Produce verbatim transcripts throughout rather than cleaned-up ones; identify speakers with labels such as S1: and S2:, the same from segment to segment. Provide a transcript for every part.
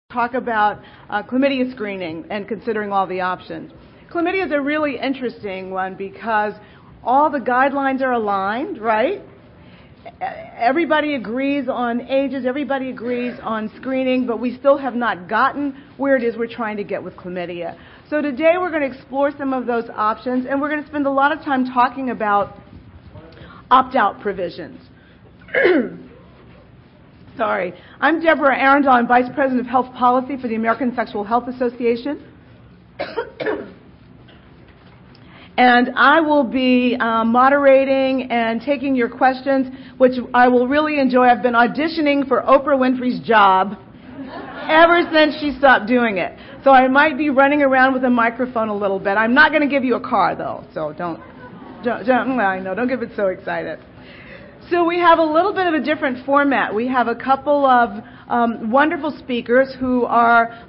S1: talk about uh, chlamydia screening and considering all the options. Chlamydia is a really interesting one because all the guidelines are aligned, right? Everybody agrees on ages, everybody agrees on screening, but we still have not gotten where it is we're trying to get with chlamydia. So today we're going to explore some of those options, and we're going to spend a lot of time talking about opt-out provisions. Sorry. I'm Deborah Arundel. I'm Vice President of Health Policy for the American Sexual Health Association. And I will be uh, moderating and taking your questions, which I will really enjoy. I've been auditioning for Oprah Winfrey's job ever since she stopped doing it. So I might be running around with a microphone a little bit. I'm not going to give you a car, though, so don't, don't, don't I know, don't get it so excited. So we have a little bit of a different format. We have a couple of um, wonderful speakers who are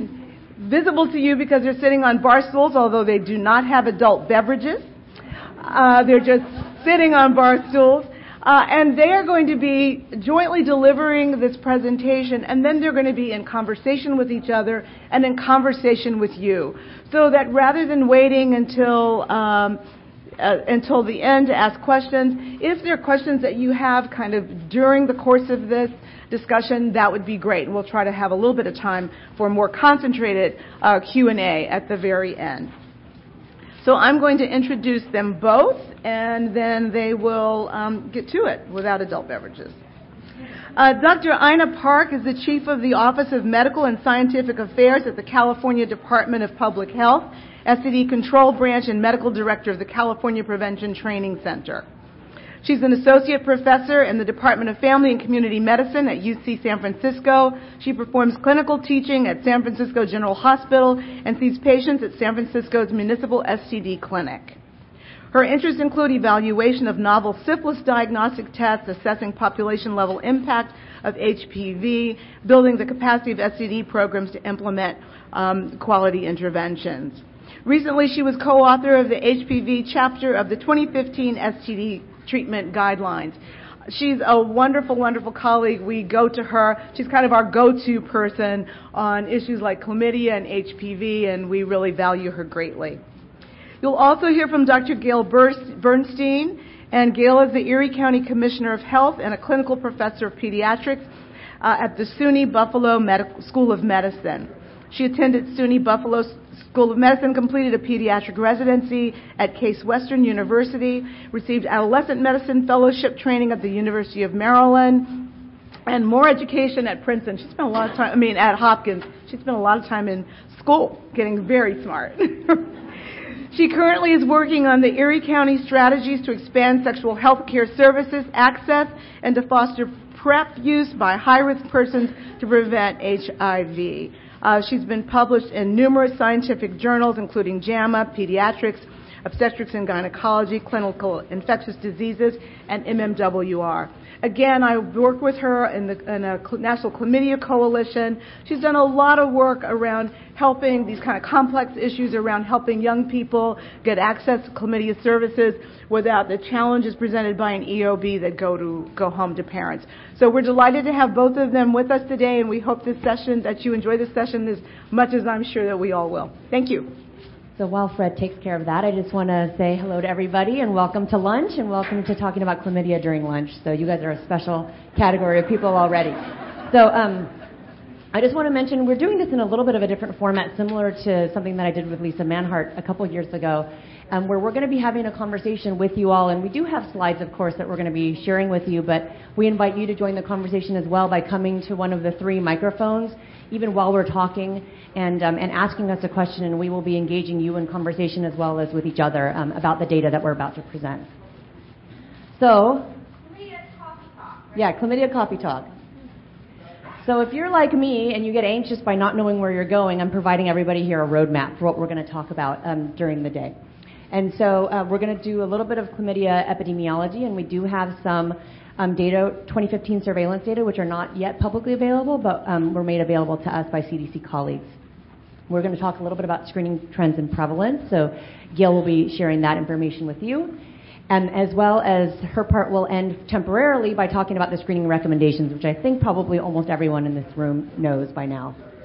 S1: visible to you because they're sitting on bar stools, although they do not have adult beverages. Uh, they're just sitting on bar stools. Uh, and they are going to be jointly delivering this presentation, and then they're going to be in conversation with each other and in conversation with you. So that rather than waiting until um, Uh, until the end to ask questions. If there are questions that you have kind of during the course of this discussion, that would be great. And we'll try to have a little bit of time for a more concentrated uh, Q and A at the very end. So I'm going to introduce them both, and then they will um, get to it without adult beverages. Uh, Doctor Ina Park is the Chief of the Office of Medical and Scientific Affairs at the California Department of Public Health, S T D Control Branch, and Medical Director of the California Prevention Training Center. She's an Associate Professor in the Department of Family and Community Medicine at U C San Francisco. She performs clinical teaching at San Francisco General Hospital and sees patients at San Francisco's Municipal S T D Clinic. Her interests include evaluation of novel syphilis diagnostic tests, assessing population-level impact of H P V, building the capacity of S T D programs to implement um, quality interventions. Recently, she was co-author of the H P V chapter of the twenty fifteen S T D treatment guidelines. She's a wonderful, wonderful colleague. We go to her. She's kind of our go-to person on issues like chlamydia and H P V, and we really value her greatly. You'll also hear from Doctor Gail Bernstein, and Gail is the Erie County Commissioner of Health and a clinical professor of pediatrics uh, at the SUNY Buffalo Medical School of Medicine. She attended SUNY Buffalo School of Medicine, completed a pediatric residency at Case Western University, received adolescent medicine fellowship training at the University of Maryland, and more education at Princeton. She spent a lot of time, I mean, at Hopkins. She spent a lot of time in school, getting very smart. She currently is working on the Erie County strategies to expand sexual health care services access and to foster PrEP use by high-risk persons to prevent H I V. Uh, she's been published in numerous scientific journals, including JAMA, Pediatrics, Obstetrics and Gynecology, Clinical Infectious Diseases, and M M W R. Again, I work with her in, the, in a National Chlamydia Coalition. She's done a lot of work around helping these kind of complex issues around helping young people get access to chlamydia services without the challenges presented by an E O B that go to go home to parents. So we're delighted to have both of them with us today, and we hope this session that you enjoy this session as much as I'm sure that we all will. Thank you.
S2: So while Fred takes care of that, I just want to say hello to everybody and welcome to lunch and welcome to talking about chlamydia during lunch. So you guys are a special category of people already. So um, I just want to mention we're doing this in a little bit of a different format, similar to something that I did with Lisa Manhart a couple years ago, um, where we're going to be having a conversation with you all. And we do have slides, of course, that we're going to be sharing with you, but we invite you to join the conversation as well by coming to one of the three microphones, even while we're talking, and um, and asking us a question, and we will be engaging you in conversation as well as with each other um, about the data that we're about to present. So,
S3: Chlamydia coffee talk. Right?
S2: Yeah, chlamydia coffee talk. So if you're like me and you get anxious by not knowing where you're going, I'm providing everybody here a roadmap for what we're going to talk about um, during the day. And so uh, we're going to do a little bit of chlamydia epidemiology, and we do have some Um, data, twenty fifteen surveillance data, which are not yet publicly available, but um, were made available to us by C D C colleagues. We're going to talk a little bit about screening trends and prevalence, so Gail will be sharing that information with you. And as well as her part will end temporarily by talking about the screening recommendations, which I think probably almost everyone in this room knows by now.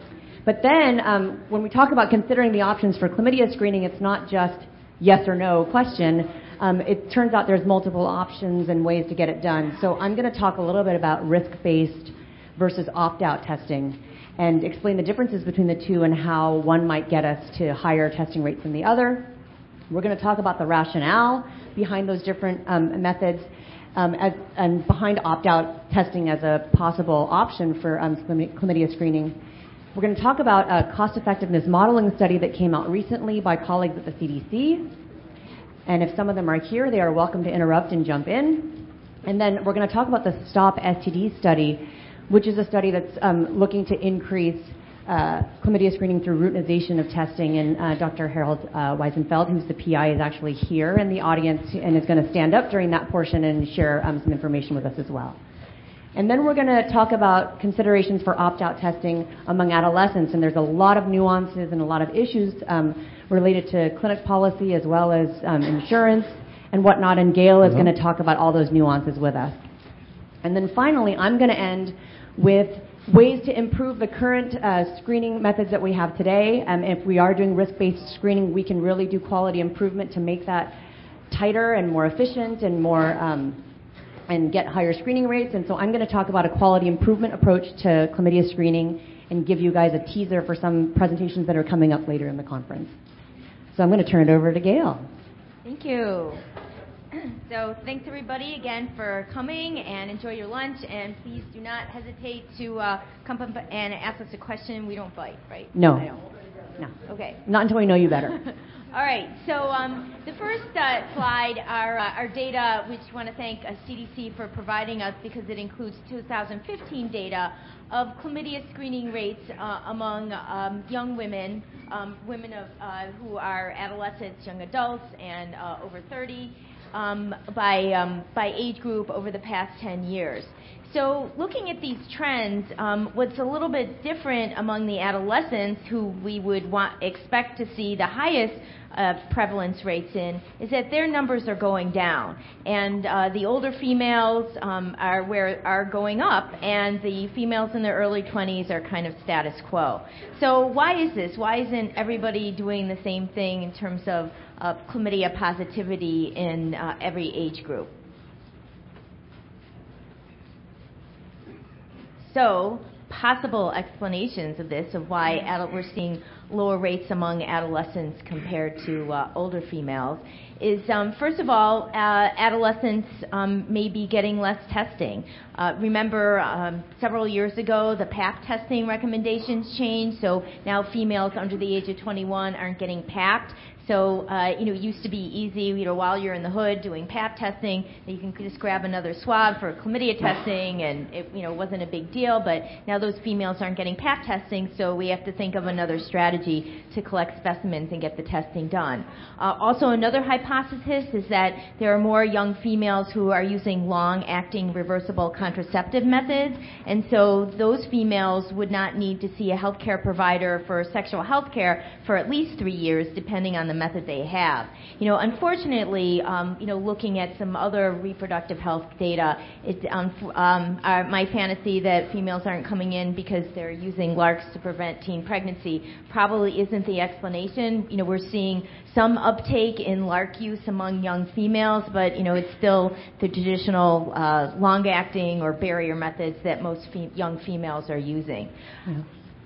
S2: But then um, when we talk about considering the options for chlamydia screening, it's not just yes or no question. Um, it turns out there's multiple options and ways to get it done. So I'm going to talk a little bit about risk-based versus opt-out testing and explain the differences between the two and how one might get us to higher testing rates than the other. We're going to talk about the rationale behind those different um, methods um, as, and behind opt-out testing as a possible option for um, chlamydia screening. We're going to talk about a cost-effectiveness modeling study that came out recently by colleagues at the C D C. And if some of them are here, they are welcome to interrupt and jump in. And then we're going to talk about the STOP S T D study, which is a study that's um, looking to increase uh, chlamydia screening through routinization of testing. And uh, Doctor Harold uh, Weisenfeld, who's the P I, is actually here in the audience and is going to stand up during that portion and share um, some information with us as well. And then we're going to talk about considerations for opt-out testing among adolescents. And there's a lot of nuances and a lot of issues um, related to clinic policy as well as um, insurance and whatnot. And Gail is mm-hmm. going to talk about all those nuances with us. And then finally, I'm going to end with ways to improve the current uh, screening methods that we have today. Um, if we are doing risk-based screening, we can really do quality improvement to make that tighter and more efficient and more um, and get higher screening rates. And so I'm going to talk about a quality improvement approach to chlamydia screening and give you guys a teaser for some presentations that are coming up later in the conference. So I'm going to turn it over to Gail.
S3: Thank you. So thanks everybody again for coming, and enjoy your lunch, and please do not hesitate to uh, come up and ask us a question. We don't bite, right?
S2: No.
S3: I don't. No. Okay.
S2: Not until we know you better.
S3: All right. So um, the first uh, slide are uh, our data, which I want to thank uh, C D C for providing us because it includes two thousand fifteen data of chlamydia screening rates uh, among um, young women, um, women of uh, who are adolescents, young adults, and uh, over thirty. Um, by, um, by age group over the past ten years. So looking at these trends, um, what's a little bit different among the adolescents who we would want, expect to see the highest uh, prevalence rates in is that their numbers are going down. And uh, the older females um, are, where, are going up, and the females in their early twenties are kind of status quo. So why is this? Why isn't everybody doing the same thing in terms of uh, chlamydia positivity in uh, every age group? So, possible explanations of this, of why adult, we're seeing lower rates among adolescents compared to uh, older females, is um, first of all, uh, adolescents um, may be getting less testing. Uh, remember, um, several years ago, the pap testing recommendations changed, so now females under the age of twenty-one aren't getting papped. So, uh, you know, it used to be easy, you know, while you're in the hood doing pap testing, you can just grab another swab for chlamydia testing, and it, you know, wasn't a big deal. But now those females aren't getting pap testing, so we have to think of another strategy to collect specimens and get the testing done. Uh, also, another hypothesis is that there are more young females who are using long-acting reversible contraceptive methods, and so those females would not need to see a healthcare provider for sexual health care for at least three years, depending on the method they have. You know, unfortunately, um, you know, looking at some other reproductive health data, it, um, um, our, my fantasy that females aren't coming in because they're using LARCs to prevent teen pregnancy probably isn't the explanation. You know, we're seeing some uptake in LARC use among young females, but, you know, it's still the traditional uh, long-acting or barrier methods that most fe- young females are using. Yeah.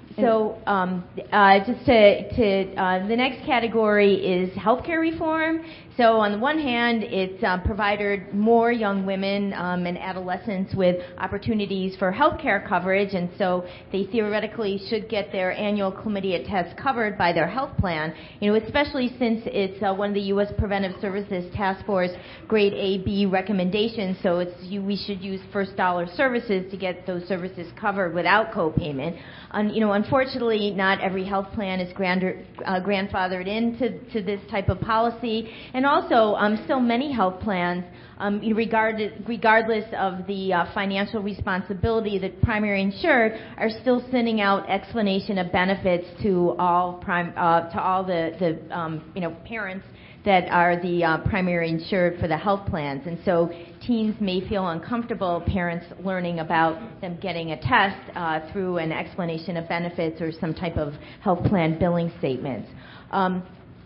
S3: So um, uh, just to, to uh, the next category is healthcare reform. So on the one hand, it's uh, provided more young women um, and adolescents with opportunities for healthcare coverage, and so they theoretically should get their annual chlamydia test covered by their health plan. You know, especially since it's uh, one of the U S Preventive Services Task Force Grade A B recommendations. So it's you, we should use first dollar services to get those services covered without co-payment. Um, you know, unfortunately, not every health plan is grander, uh, grandfathered into to this type of policy, and also um, still many health plans, um, regarded, regardless of the uh, financial responsibility, the primary insured are still sending out explanation of benefits to all prime, uh, to all the, the um, you know parents that are the uh, primary insured for the health plans. And so teens may feel uncomfortable, parents learning about them getting a test uh, through an explanation of benefits or some type of health plan billing statements. Um,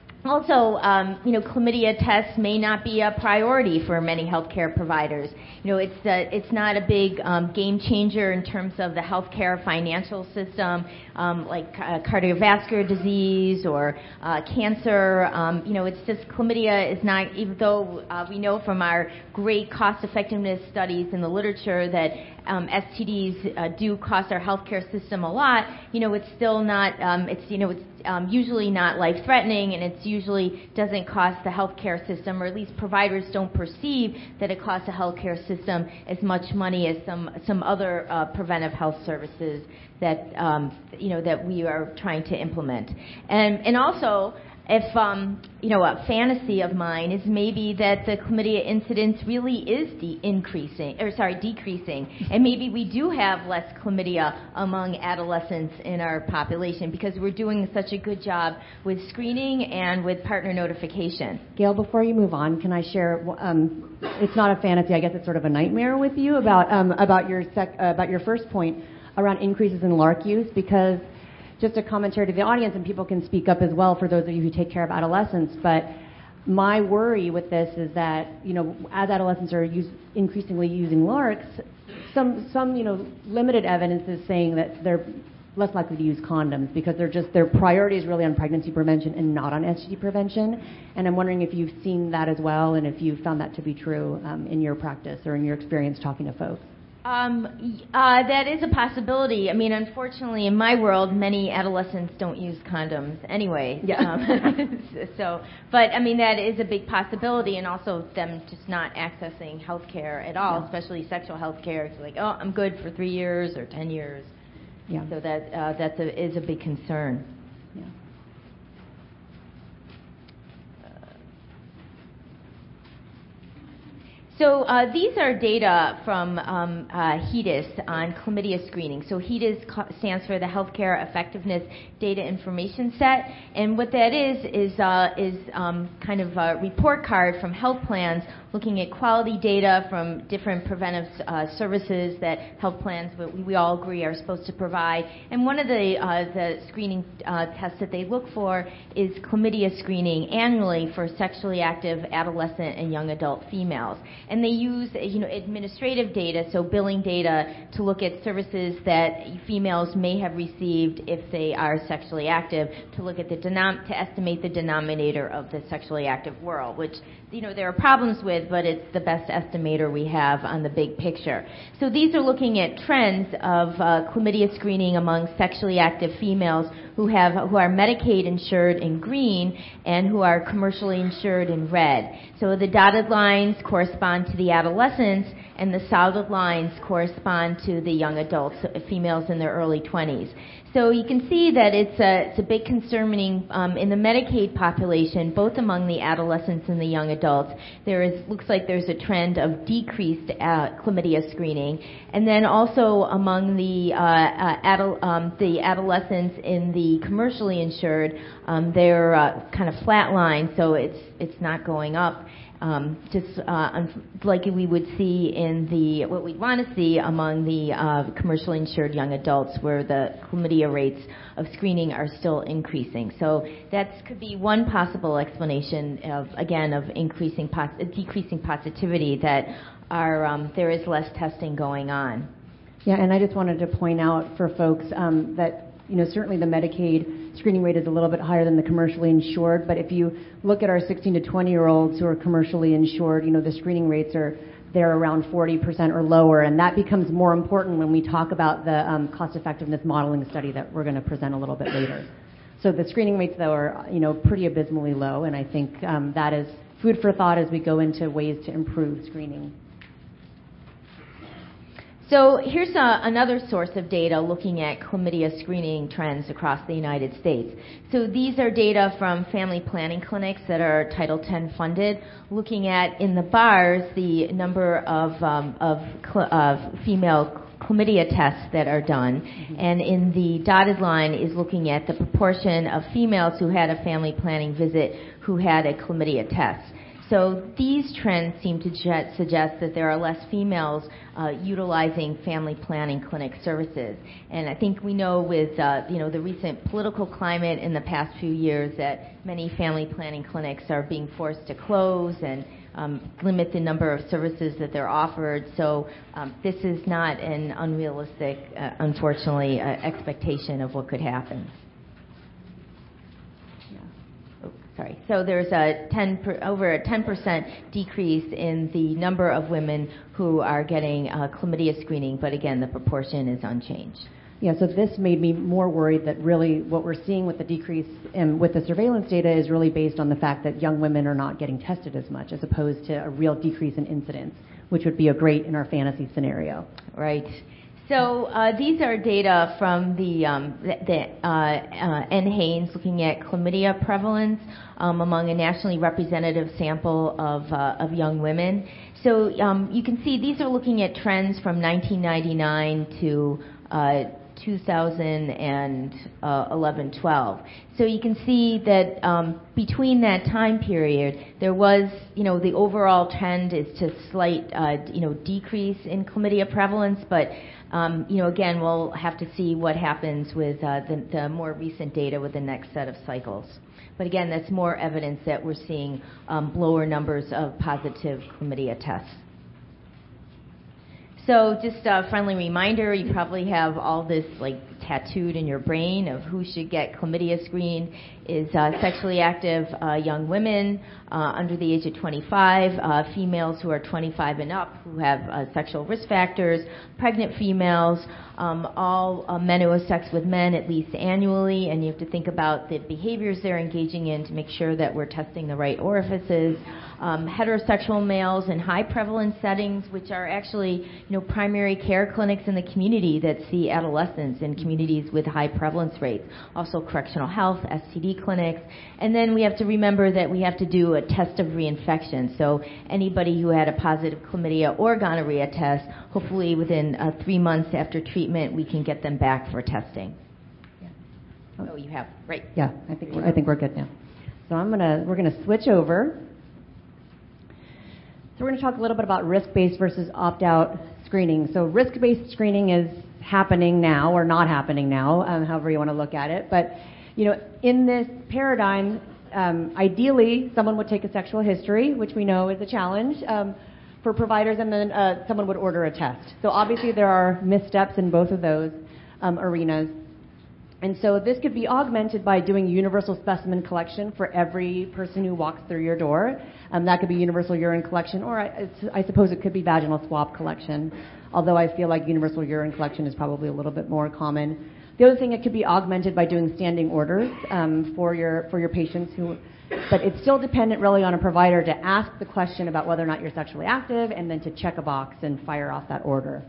S3: Also, um, you know, chlamydia tests may not be a priority for many healthcare providers. You know, it's uh, it's not a big um, game changer in terms of the healthcare financial system, um, like uh, cardiovascular disease or uh, cancer. Um, you know, it's just chlamydia is not, even though uh, we know from our great cost-effectiveness studies in the literature that um, S T Ds uh, do cost our healthcare system a lot. You know, it's still not. Um, it's you know, it's um, usually not life-threatening, and it's usually doesn't cost the healthcare system, or at least providers don't perceive that it costs the healthcare system as much money as some some other uh, preventive health services that um, you know that we are trying to implement. And and also, if um, you know, a fantasy of mine is maybe that the chlamydia incidence really is de- increasing, or sorry, decreasing, and maybe we do have less chlamydia among adolescents in our population because we're doing such a good job with screening and with partner notification.
S2: Gail, before you move on, can I share? Um, it's not a fantasy. I guess it's sort of a nightmare with you about um, about your sec- uh, about your first point around increases in LARC use, because just a commentary to the audience, and people can speak up as well for those of you who take care of adolescents, but my worry with this is that, you know, as adolescents are use, increasingly using LARCs, some, some, you know, limited evidence is saying that they're less likely to use condoms because they're just, their priority is really on pregnancy prevention and not on S T D prevention. And I'm wondering if you've seen that as well, and if you've found that to be true um, in your practice or in your experience talking to folks.
S3: Um, uh, that is a possibility. I mean, unfortunately, in my world, many adolescents don't use condoms anyway.
S2: Yeah.
S3: Um, so, but I mean, that is a big possibility, and also them just not accessing health care at all, yeah. especially sexual health care. It's like, oh, I'm good for three years or ten years.
S2: Yeah.
S3: So that uh, that's a, is a big concern.
S2: Yeah.
S3: So uh, these are data from um, uh, HEDIS on chlamydia screening. So HEDIS stands for the Healthcare Effectiveness Data Information Set, and what that is is uh, is um, kind of a report card from health plans looking at quality data from different preventive uh, services that health plans we, we all agree are supposed to provide. And one of the uh, the screening uh, tests that they look for is chlamydia screening annually for sexually active adolescent and young adult females. And they use, you know, administrative data, so billing data, to look at services that females may have received if they are sexually active, to look at the denom- to estimate the denominator of the sexually active world, which, you know, there are problems with, but it's the best estimator we have on the big picture. So these are looking at trends of uh, chlamydia screening among sexually active females who have who are Medicaid insured in green and who are commercially insured in red. So the dotted lines correspond to the adolescents, and the solid lines correspond to the young adults, females in their early twenties. So you can see that it's a, it's a big concerning um, in the Medicaid population, both among the adolescents and the young adults. There is looks like there's a trend of decreased uh, chlamydia screening, and then also among the uh, uh, adol- um, the adolescents in the commercially insured, um, they're uh, kind of flatline, so it's it's not going up. Um, just uh, like we would see in the, what we want to see among the uh, commercially insured young adults, where the chlamydia rates of screening are still increasing. So that could be one possible explanation of, again, of increasing, pos- decreasing positivity, that are, um, there is less testing going on.
S2: Yeah, and I just wanted to point out for folks um, that, you know, certainly the Medicaid screening rate is a little bit higher than the commercially insured, but if you look at our sixteen to twenty year olds who are commercially insured, you know, the screening rates are, they're around forty percent or lower, and that becomes more important when we talk about the um, cost effectiveness modeling study that we're going to present a little bit later. So the screening rates, though, are, you know, pretty abysmally low, and I think um, that is food for thought as we go into ways to improve screening.
S3: So here's a, another source of data looking at chlamydia screening trends across the United States. So these are data from family planning clinics that are Title ten funded, looking at, in the bars, the number of, um, of, cl- of female chlamydia tests that are done, mm-hmm. and in the dotted line is looking at the proportion of females who had a family planning visit who had a chlamydia test. so these trends seem to ju- suggest that there are less females uh, utilizing family planning clinic services. And I think we know with uh, you know the recent political climate in the past few years that many family planning clinics are being forced to close and um, limit the number of services that they're offered. So um, this is not an unrealistic, uh, unfortunately, uh, expectation of what could happen. Sorry. So there's a ten per, over a ten percent decrease in the number of women who are getting uh, chlamydia screening, but again, the proportion is unchanged.
S2: Yeah, so this made me more worried that really what we're seeing with the decrease in, with the surveillance data is really based on the fact that young women are not getting tested as much, as opposed to a real decrease in incidence, which would be a great in our fantasy scenario.
S3: Right. So uh, these are data from the, um, the, the uh, uh, N. Haynes looking at chlamydia prevalence um, among a nationally representative sample of, uh, of young women. So um, you can see these are looking at trends from nineteen ninety-nine to uh, two thousand eleven twelve. So you can see that um, between that time period, there was, you know, the overall trend is to slight, uh, you know, decrease in chlamydia prevalence, but Um, you know, again, we'll have to see what happens with uh, the, the more recent data with the next set of cycles. But again, that's more evidence that we're seeing um, lower numbers of positive chlamydia tests. So just a friendly reminder, you probably have all this like tattooed in your brain of who should get chlamydia screened is uh, sexually active uh, young women uh, under the age of twenty-five, uh, females who are twenty-five and up who have uh, sexual risk factors, pregnant females, um, all uh, men who have sex with men at least annually, and you have to think about the behaviors they're engaging in to make sure that we're testing the right orifices. Um, heterosexual males in high prevalence settings, which are actually, you know, primary care clinics in the community that see adolescents in communities with high prevalence rates. Also correctional health, S T D clinics. And then we have to remember that we have to do a test of reinfection. So anybody who had a positive chlamydia or gonorrhea test, hopefully within uh, three months after treatment, we can get them back for testing. Yeah. Oh, you have, right.
S2: Yeah, I think we're, I think we're good now. So I'm gonna, we're gonna switch over. So we're going to talk a little bit about risk-based versus opt-out screening. So risk-based screening is happening now, or not happening now, um, however you want to look at it. But, you know, in this paradigm, um, ideally, someone would take a sexual history, which we know is a challenge um, for providers, and then uh, someone would order a test. So obviously there are missteps in both of those um, arenas. And so this could be augmented by doing universal specimen collection for every person who walks through your door. Um, that could be universal urine collection, or I, I suppose it could be vaginal swab collection, although I feel like universal urine collection is probably a little bit more common. The other thing, it could be augmented by doing standing orders um, for your for your patients who, but it's still dependent really on a provider to ask the question about whether or not you're sexually active and then to check a box and fire off that order.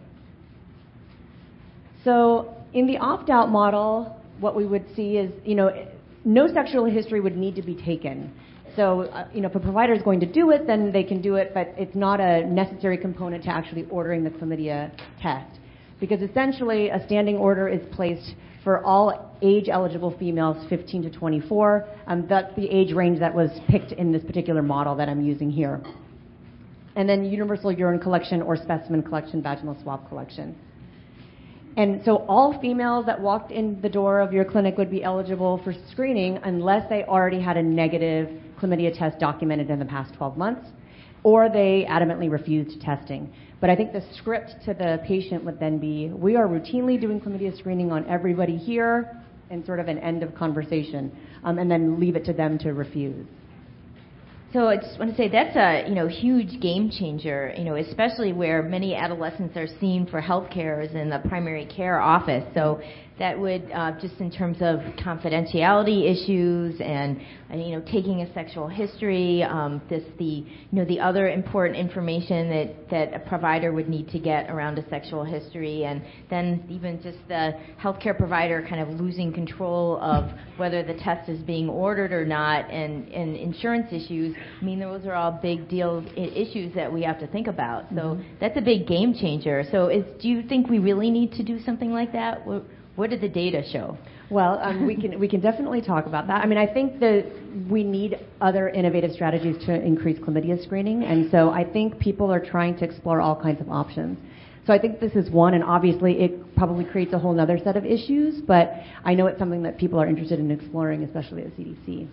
S2: So in the opt-out model, what we would see is, you know, no sexual history would need to be taken. So, uh, you know, if a provider is going to do it, then they can do it, but it's not a necessary component to actually ordering the chlamydia test. Because essentially, a standing order is placed for all age-eligible females fifteen to twenty-four. Um, that's the age range that was picked in this particular model that I'm using here. And then universal urine collection or specimen collection, vaginal swab collection. And so all females that walked in the door of your clinic would be eligible for screening unless they already had a negative chlamydia test documented in the past twelve months, or they adamantly refused testing. But I think the script to the patient would then be, we are routinely doing chlamydia screening on everybody here, and sort of an end of conversation, um, and then leave it to them to refuse.
S3: So I just want to say that's a, you know, huge game changer, you know, especially where many adolescents are seen for health care is in the primary care office. So that would, uh, just in terms of confidentiality issues and, and, you know, taking a sexual history, um, this, the, you know, the other important information that, that a provider would need to get around a sexual history, and then even just the healthcare provider kind of losing control of whether the test is being ordered or not, and, and insurance issues. I mean, those are all big deals, issues that we have to think about. So mm-hmm. That's a big game changer. So is, do you think we really need to do something like that? What, What did the data show?
S2: Well, um, we can we can definitely talk about that. I mean, I think that we need other innovative strategies to increase chlamydia screening, and so I think people are trying to explore all kinds of options. So I think this is one, and obviously it probably creates a whole other set of issues, but I know it's something that people are interested in exploring, especially at C D C.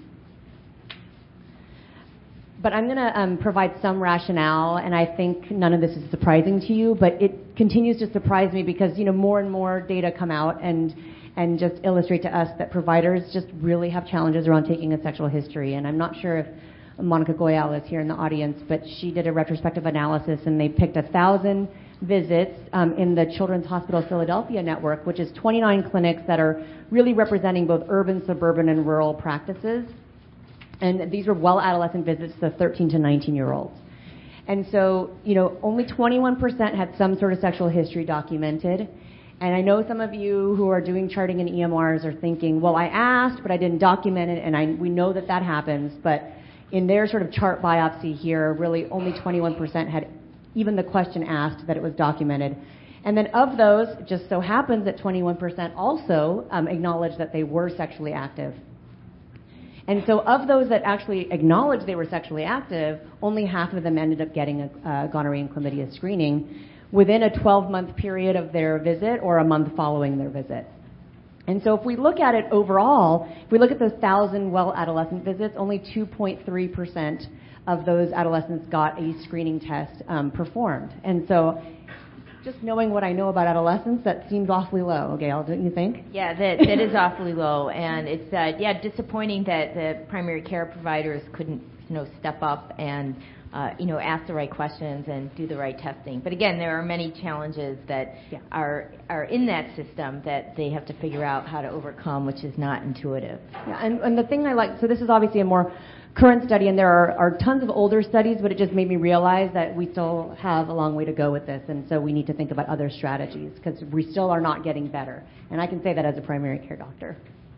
S2: But I'm going to um, provide some rationale, and I think none of this is surprising to you, but it continues to surprise me because, you know, more and more data come out and and just illustrate to us that providers just really have challenges around taking a sexual history. And I'm not sure if Monica Goyal is here in the audience, but she did a retrospective analysis, and they picked a thousand visits um, in the Children's Hospital Philadelphia network, which is twenty-nine clinics that are really representing both urban, suburban, and rural practices. And these were well adolescent visits to thirteen to nineteen year olds. And so, you know, only twenty-one percent had some sort of sexual history documented. And I know some of you who are doing charting and E M Rs are thinking, well, I asked, but I didn't document it, and I, we know that that happens. But in their sort of chart biopsy here, really only twenty-one percent had even the question asked that it was documented. And then of those, it just so happens that twenty-one percent also um, acknowledged that they were sexually active. And so of those that actually acknowledged they were sexually active, only half of them ended up getting a uh, gonorrhea and chlamydia screening within a twelve-month period of their visit or a month following their visit. And so if we look at it overall, if we look at those one thousand well adolescent visits, only two point three percent of those adolescents got a screening test um, performed. And so just knowing what I know about adolescents, that seems awfully low, Gail, don't you think?
S3: Yeah, that, that is awfully low, and it's uh, yeah disappointing that the primary care providers couldn't you know step up and uh, you know ask the right questions and do the right testing. But again, there are many challenges that
S2: yeah.
S3: are are in that system that they have to figure out how to overcome, which is not intuitive.
S2: Yeah, and, and the thing I like, so this is obviously a more current study, and there are, are tons of older studies, but it just made me realize that we still have a long way to go with this, and so we need to think about other strategies because we still are not getting better. And I can say that as a primary care doctor.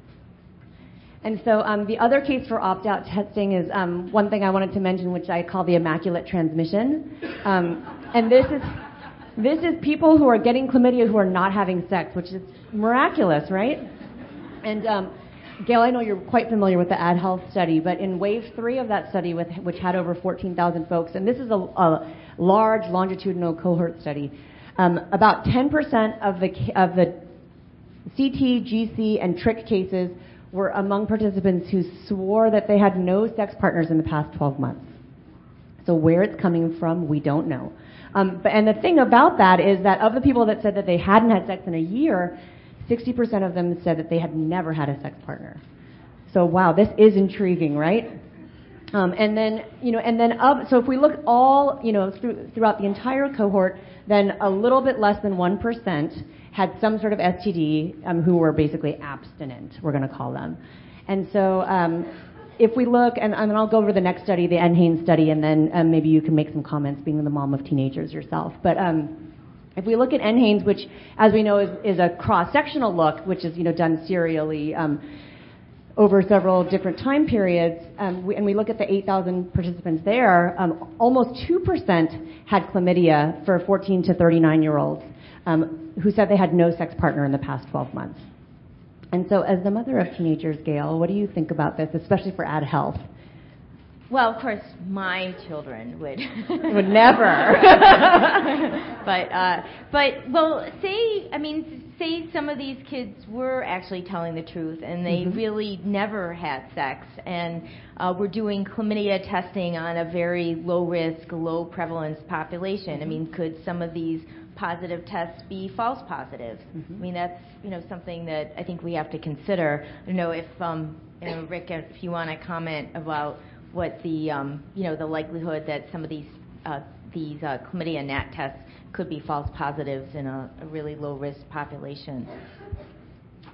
S2: And so um, the other case for opt-out testing is um, one thing I wanted to mention, which I call the immaculate transmission. Um, and this is this is people who are getting chlamydia who are not having sex, which is miraculous, right? And um, Gail, I know you're quite familiar with the AdHealth study, but in wave three of that study, with, which had over fourteen thousand folks, and this is a, a large longitudinal cohort study, um, about ten percent of the of the C T, G C, and trick cases were among participants who swore that they had no sex partners in the past twelve months. So where it's coming from, we don't know. Um, but, and the thing about that is that of the people that said that they hadn't had sex in a year, sixty percent of them said that they had never had a sex partner. So wow, this is intriguing, right? Um, and then, you know, and then of, so if we look all, you know, through, throughout the entire cohort, then a little bit less than one percent had some sort of S T D um, who were basically abstinent, we're going to call them. And so um, if we look, and, and I'll go over the next study, the NHANES study, and then um, maybe you can make some comments being the mom of teenagers yourself. But um, if we look at NHANES, which, as we know, is, is a cross-sectional look, which is, you know, done serially um, over several different time periods, um, we, and we look at the eight thousand participants there, um, almost two percent had chlamydia for fourteen to thirty-nine-year-olds um, who said they had no sex partner in the past twelve months. And so as the mother of teenagers, Gail, what do you think about this, especially for AdHealth?
S3: Well, of course, my children would
S2: would never.
S3: but uh, but well, say I mean, say some of these kids were actually telling the truth, and they mm-hmm. really never had sex, and uh, we're doing chlamydia testing on a very low risk, low prevalence population. Mm-hmm. I mean, could some of these positive tests be false positives? Mm-hmm. I mean, that's you know something that I think we have to consider. I don't know if um, you know, Rick, if you want to comment about what the um, you know the likelihood that some of these uh, these uh, chlamydia N A T tests could be false positives in a, a really low risk population.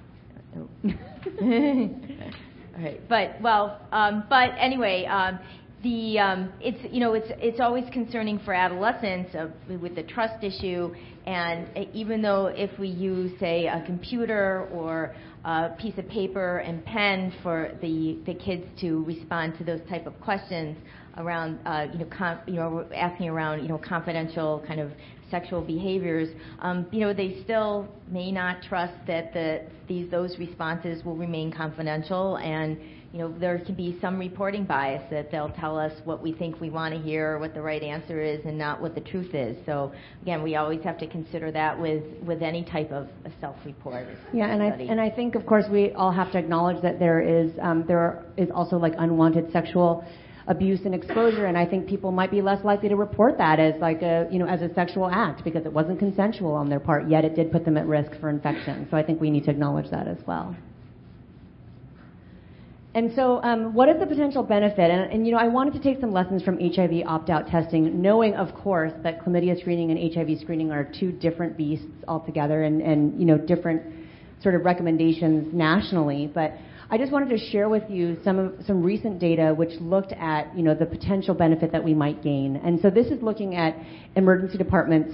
S3: Oh. All right, but well, um, but anyway, um, the um, it's you know it's it's always concerning for adolescents uh, with the trust issue, and even though if we use say a computer or a piece of paper and pen for the the kids to respond to those type of questions around uh, you know com- you know asking around you know confidential kind of sexual behaviors, um, you know they still may not trust that the these those responses will remain confidential, and you know, there can be some reporting bias that they'll tell us what we think we want to hear, what the right answer is, and not what the truth is. So, again, we always have to consider that with, with any type of a self-report.
S2: Yeah, and I, and I think, of course, we all have to acknowledge that there is um, there is also like unwanted sexual abuse and exposure, and I think people might be less likely to report that as like a, you know, as a sexual act because it wasn't consensual on their part, yet it did put them at risk for infection. So I think we need to acknowledge that as well. And so um, what is the potential benefit? And, and, you know, I wanted to take some lessons from H I V opt-out testing, knowing, of course, that chlamydia screening and H I V screening are two different beasts altogether and, and, you know, different sort of recommendations nationally. But I just wanted to share with you some of, some recent data which looked at, you know, the potential benefit that we might gain. And so this is looking at emergency departments,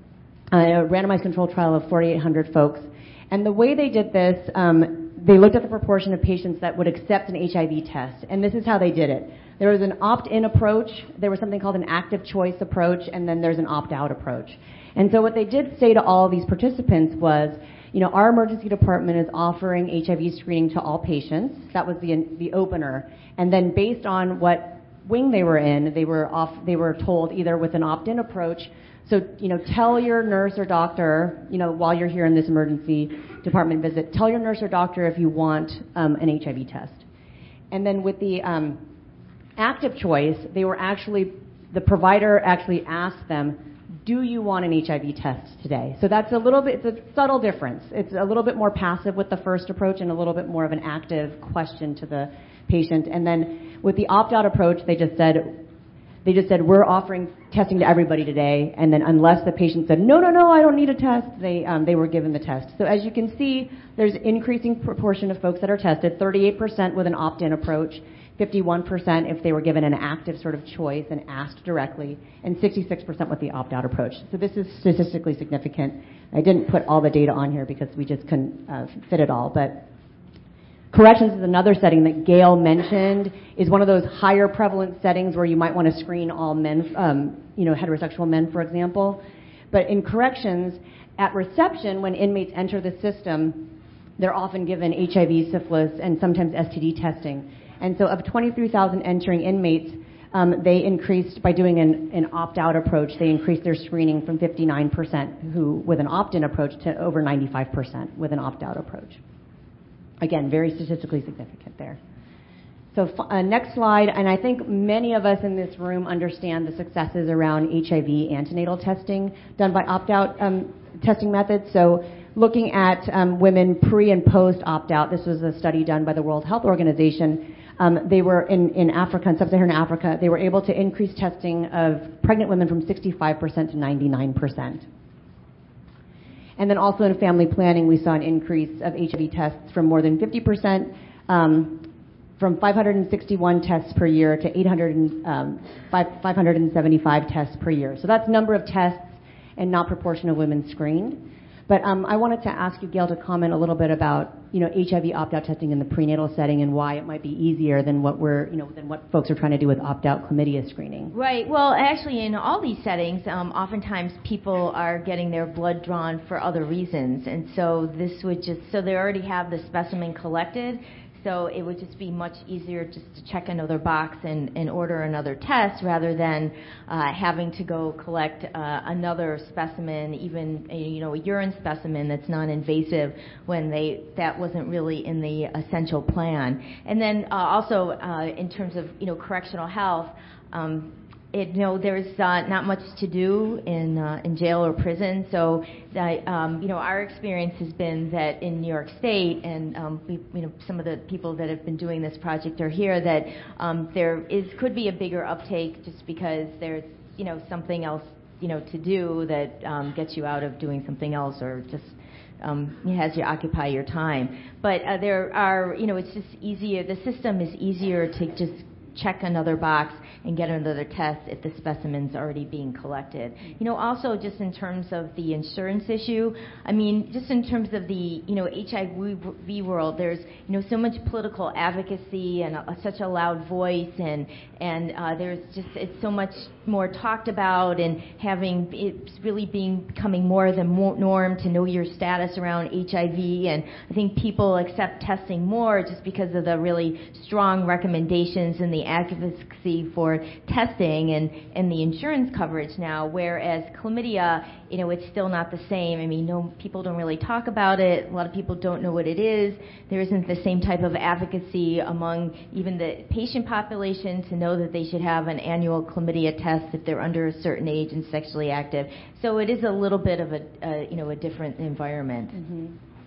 S2: uh, a randomized controlled trial of forty-eight hundred folks. And the way they did this, um, they looked at the proportion of patients that would accept an H I V test, and this is how they did it. There was an opt-in approach, there was something called an active choice approach, and then there's an opt-out approach. And so what they did say to all of these participants was, you know, our emergency department is offering H I V screening to all patients. That was the the opener. And then based on what wing they were in, they were off, they were told either with an opt-in approach, so, you know, tell your nurse or doctor, you know, while you're here in this emergency department visit, tell your nurse or doctor if you want um, an H I V test. And then with the um, active choice, they were actually, the provider actually asked them, do you want an H I V test today? So that's a little bit, it's a subtle difference. It's a little bit more passive with the first approach and a little bit more of an active question to the patient. And then with the opt-out approach, they just said, They just said, we're offering testing to everybody today, and then unless the patient said, no, no, no, I don't need a test, they um, they were given the test. So as you can see, there's an increasing proportion of folks that are tested, thirty-eight percent with an opt-in approach, fifty-one percent if they were given an active sort of choice and asked directly, and sixty-six percent with the opt-out approach. So this is statistically significant. I didn't put all the data on here because we just couldn't uh, fit it all, but corrections is another setting that Gail mentioned, is one of those higher prevalent settings where you might want to screen all men, um, you know, heterosexual men, for example. But in corrections, at reception, when inmates enter the system, they're often given H I V, syphilis, and sometimes S T D testing. And so of twenty-three thousand entering inmates, um, they increased, by doing an, an opt-out approach, they increased their screening from fifty-nine percent who with an opt-in approach to over ninety-five percent with an opt-out approach. Again, very statistically significant there. So uh, next slide, and I think many of us in this room understand the successes around H I V antenatal testing done by opt-out um, testing methods. So looking at um, women pre and post opt-out, this was a study done by the World Health Organization. Um, they were in, in Africa, in sub-Saharan Africa, they were able to increase testing of pregnant women from sixty-five percent to ninety-nine percent. And then also in family planning, we saw an increase of H I V tests from more than fifty percent, um, from five hundred sixty-one tests per year to eight hundred, um, five hundred seventy-five tests per year. So that's number of tests and not proportion of women screened. But um, I wanted to ask you, Gail, to comment a little bit about, you know, H I V opt-out testing in the prenatal setting and why it might be easier than what we're, you know, than what folks are trying to do with opt-out chlamydia screening.
S3: Right. Well, actually, in all these settings, um, oftentimes people are getting their blood drawn for other reasons, and so this would just so they already have the specimen collected. So it would just be much easier just to check another box and, and order another test rather than uh, having to go collect uh, another specimen, even a, you know a urine specimen that's non-invasive when they that wasn't really in the essential plan. And then uh, also uh, in terms of you know correctional health. Um, It, you know, there's uh, not much to do in uh, in jail or prison. So, that, um, you know, our experience has been that in New York State, and um, we, you know, some of the people that have been doing this project are here. That um, there is could be a bigger uptake just because there's you know something else you know to do that um, gets you out of doing something else, or just um, has you occupy your time. But uh, there are, you know, it's just easier. The system is easier to just check another box and get another test if the specimen's already being collected. You know, also just in terms of the insurance issue, I mean, just in terms of the, you know, H I V world, there's, you know, so much political advocacy and a, such a loud voice, and and uh, there's just, it's so much more talked about, and having, it's really being becoming more the norm to know your status around H I V, and I think people accept testing more just because of the really strong recommendations and the advocacy for testing and, and the insurance coverage now, whereas chlamydia, you know, it's still not the same. I mean, no, people don't really talk about it. A lot of people don't know what it is. There isn't the same type of advocacy among even the patient population to know that they should have an annual chlamydia test if they're under a certain age and sexually active. So it is a little bit of a, a you know, a different environment.
S2: Mm-hmm.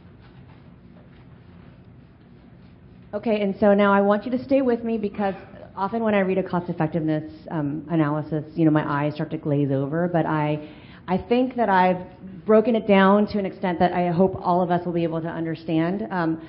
S2: Okay, and so now I want you to stay with me, because often when I read a cost-effectiveness um, analysis, you know, my eyes start to glaze over, but I, I think that I've broken it down to an extent that I hope all of us will be able to understand. Um,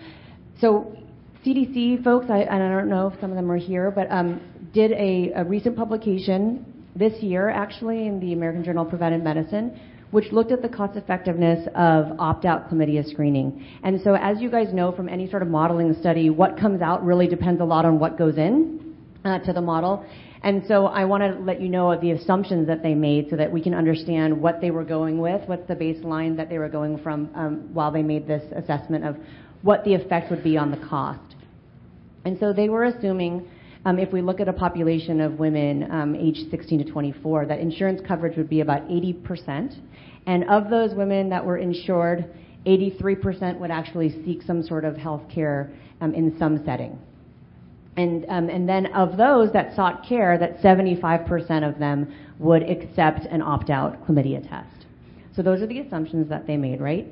S2: so C D C folks, I, and I don't know if some of them are here, but um, did a, a recent publication this year, actually, in the American Journal of Preventive Medicine, which looked at the cost effectiveness of opt-out chlamydia screening. And so as you guys know from any sort of modeling study, what comes out really depends a lot on what goes in uh, to the model. And so I want to let you know of the assumptions that they made so that we can understand what they were going with, what's the baseline that they were going from um, while they made this assessment of what the effect would be on the cost. And so they were assuming, Um, if we look at a population of women um, aged sixteen to twenty-four, that insurance coverage would be about eighty percent. And of those women that were insured, eighty-three percent would actually seek some sort of health care um, in some setting. And, um, and then of those that sought care, that seventy-five percent of them would accept an opt-out chlamydia test. So those are the assumptions that they made, right?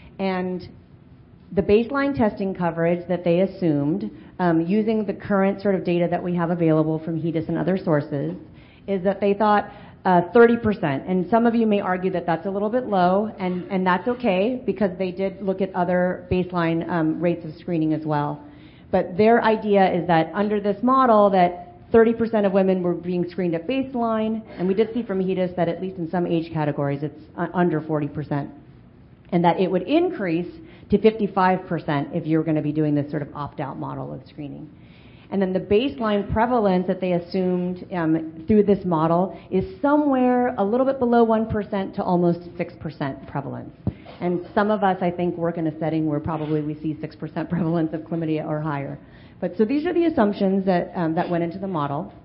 S2: And the baseline testing coverage that they assumed, um, using the current sort of data that we have available from HEDIS and other sources, is that they thought uh, thirty percent. And some of you may argue that that's a little bit low, and, and that's okay, because they did look at other baseline um, rates of screening as well. But their idea is that under this model, that thirty percent of women were being screened at baseline, and we did see from HEDIS that at least in some age categories it's uh, under forty percent, and that it would increase to fifty-five percent if you're going to be doing this sort of opt-out model of screening. And then the baseline prevalence that they assumed um, through this model is somewhere a little bit below one percent to almost six percent prevalence. And some of us, I think, work in a setting where probably we see six percent prevalence of chlamydia or higher. But so these are the assumptions that, um, that went into the model.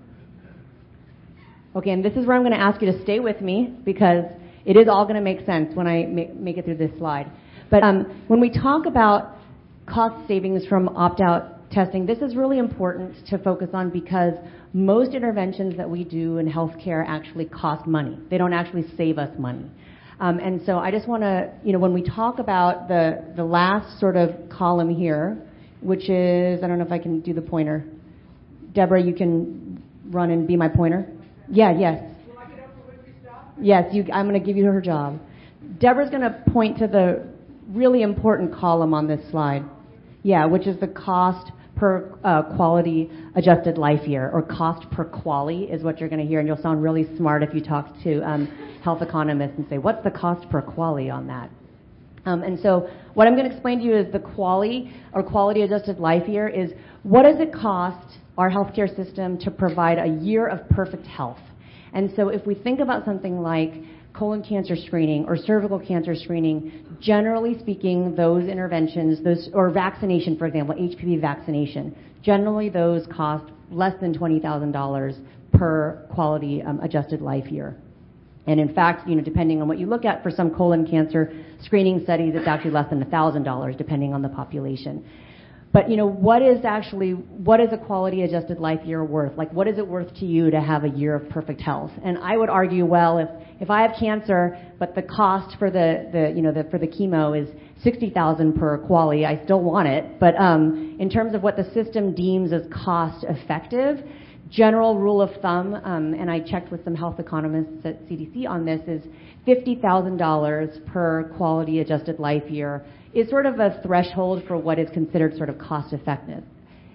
S2: Okay, and this is where I'm going to ask you to stay with me, because it is all going to make sense when I make, make it through this slide. But um, when we talk about cost savings from opt-out testing, this is really important to focus on, because most interventions that we do in healthcare actually cost money. They don't actually save us money. Um, and so I just want to, you know, when we talk about the, the last sort of column here, which is, I don't know if I can do the pointer. Deborah, you can run and be my pointer? Yeah, yes.
S4: Will I get up for Winfrey stop?
S2: Yes, you, I'm going to give you her job. Deborah's going to point to the really important column on this slide. Yeah, which is the cost per uh, quality adjusted life year, or cost per quali is what you're going to hear. And you'll sound really smart if you talk to um, health economists and say, what's the cost per quali on that? Um, and so what I'm going to explain to you is the quali, or quality adjusted life year, is what does it cost our healthcare system to provide a year of perfect health? And so if we think about something like colon cancer screening or cervical cancer screening, generally speaking, those interventions, those, or vaccination, for example, H P V vaccination, generally those cost less than twenty thousand dollars per quality um, adjusted life year. And in fact, you know, depending on what you look at, for some colon cancer screening studies, it's actually less than one thousand dollars, depending on the population. But, you know, what is actually, what is a quality adjusted life year worth? Like, what is it worth to you to have a year of perfect health? And I would argue, well, if, if I have cancer, but the cost for the, the you know, the, for the chemo is sixty thousand dollars per quali, I still want it. But um, in terms of what the system deems as cost effective, general rule of thumb, um, and I checked with some health economists at C D C on this, is fifty thousand dollars per quality adjusted life year is sort of a threshold for what is considered sort of cost effective.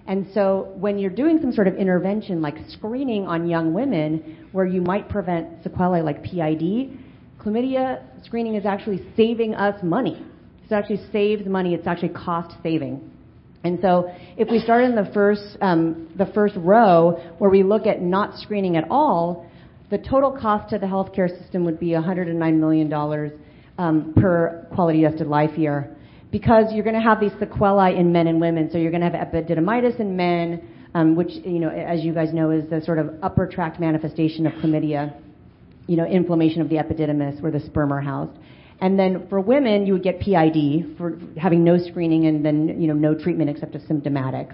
S2: And so when you're doing some sort of intervention like screening on young women where you might prevent sequelae like P I D, chlamydia screening is actually saving us money. It actually saves money. It's actually cost saving. And so if we start in the first, um, the first row where we look at not screening at all, the total cost to the healthcare system would be one hundred nine million dollars um, per quality adjusted life year, because you're going to have these sequelae in men and women. So you're going to have epididymitis in men, um, which, you know, as you guys know, is the sort of upper tract manifestation of chlamydia, you know, inflammation of the epididymis where the sperm are housed. And then for women, you would get P I D for having no screening and then, you know, no treatment except of symptomatics.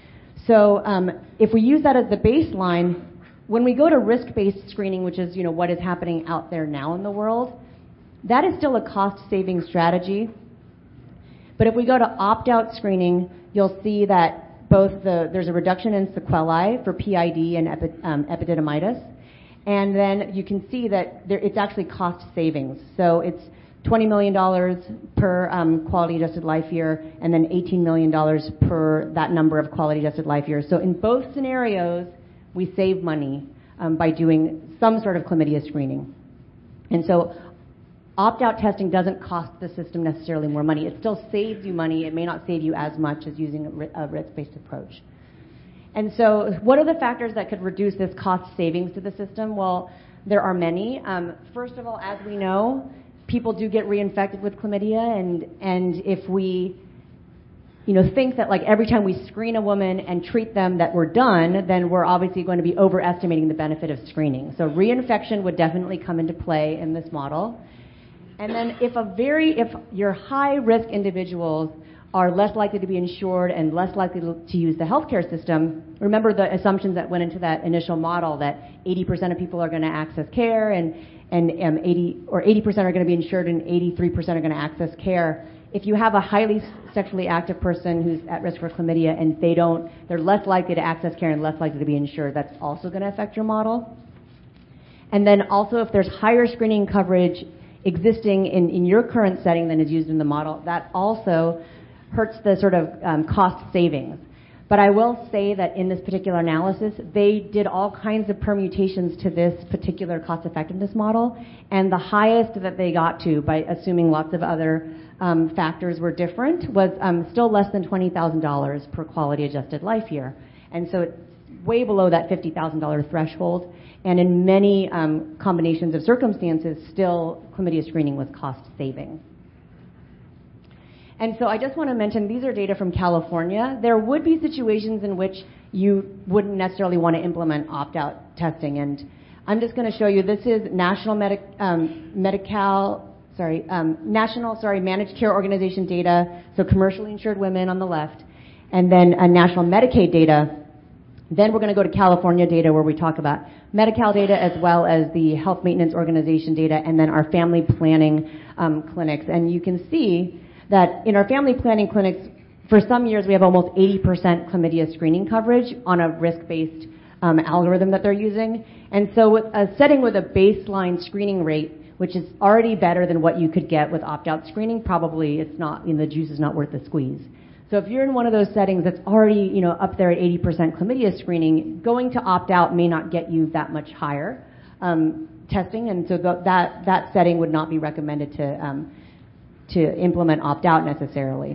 S2: So um, if we use that as the baseline, when we go to risk-based screening, which is, you know, what is happening out there now in the world, that is still a cost-saving strategy. But if we go to opt-out screening, you'll see that both the, there's a reduction in sequelae for P I D and epi, um, epididymitis, and then you can see that there, it's actually cost savings. So it's twenty million dollars per um, quality adjusted life year, and then eighteen million dollars per that number of quality adjusted life years. So in both scenarios, we save money um, by doing some sort of chlamydia screening. And so opt-out testing doesn't cost the system necessarily more money. It still saves you money. It may not save you as much as using a, a risk-based approach. And so what are the factors that could reduce this cost savings to the system? Well, there are many. Um, first of all, as we know, people do get reinfected with chlamydia, and, and if we you know, think that like every time we screen a woman and treat them that we're done, then we're obviously going to be overestimating the benefit of screening. So reinfection would definitely come into play in this model. And then if a very, if your high-risk individuals are less likely to be insured and less likely to use the healthcare system, remember the assumptions that went into that initial model that eighty percent of people are going to access care and, and um, eighty or eighty percent are going to be insured and eighty-three percent are going to access care. If you have a highly sexually active person who's at risk for chlamydia and they don't, they're less likely to access care and less likely to be insured, that's also going to affect your model. And then also if there's higher screening coverage existing in, in your current setting than is used in the model, that also hurts the sort of um, cost savings. But I will say that in this particular analysis, they did all kinds of permutations to this particular cost effectiveness model, and the highest that they got to, by assuming lots of other um, factors were different, was um, still less than twenty thousand dollars per quality adjusted life year. And so it's way below that fifty thousand dollars threshold, and in many um, combinations of circumstances, still chlamydia screening was cost saving. And so I just want to mention, these are data from California. There would be situations in which you wouldn't necessarily want to implement opt-out testing. And I'm just going to show you, this is National Medic, um, Medi-Cal, sorry, um, National, sorry, Managed Care Organization data, so commercially insured women on the left, and then uh, National Medicaid data. Then we're going to go to California data where we talk about Medi-Cal data as well as the Health Maintenance Organization data, and then our family planning um, clinics. And you can see that in our family planning clinics, for some years we have almost eighty percent chlamydia screening coverage on a risk-based um, algorithm that they're using. And so with a setting with a baseline screening rate, which is already better than what you could get with opt-out screening, probably it's not, you know, the juice is not worth the squeeze. So if you're in one of those settings that's already, you know, up there at eighty percent chlamydia screening, going to opt-out may not get you that much higher um, testing, and so th- that that setting would not be recommended to um, to implement opt-out necessarily.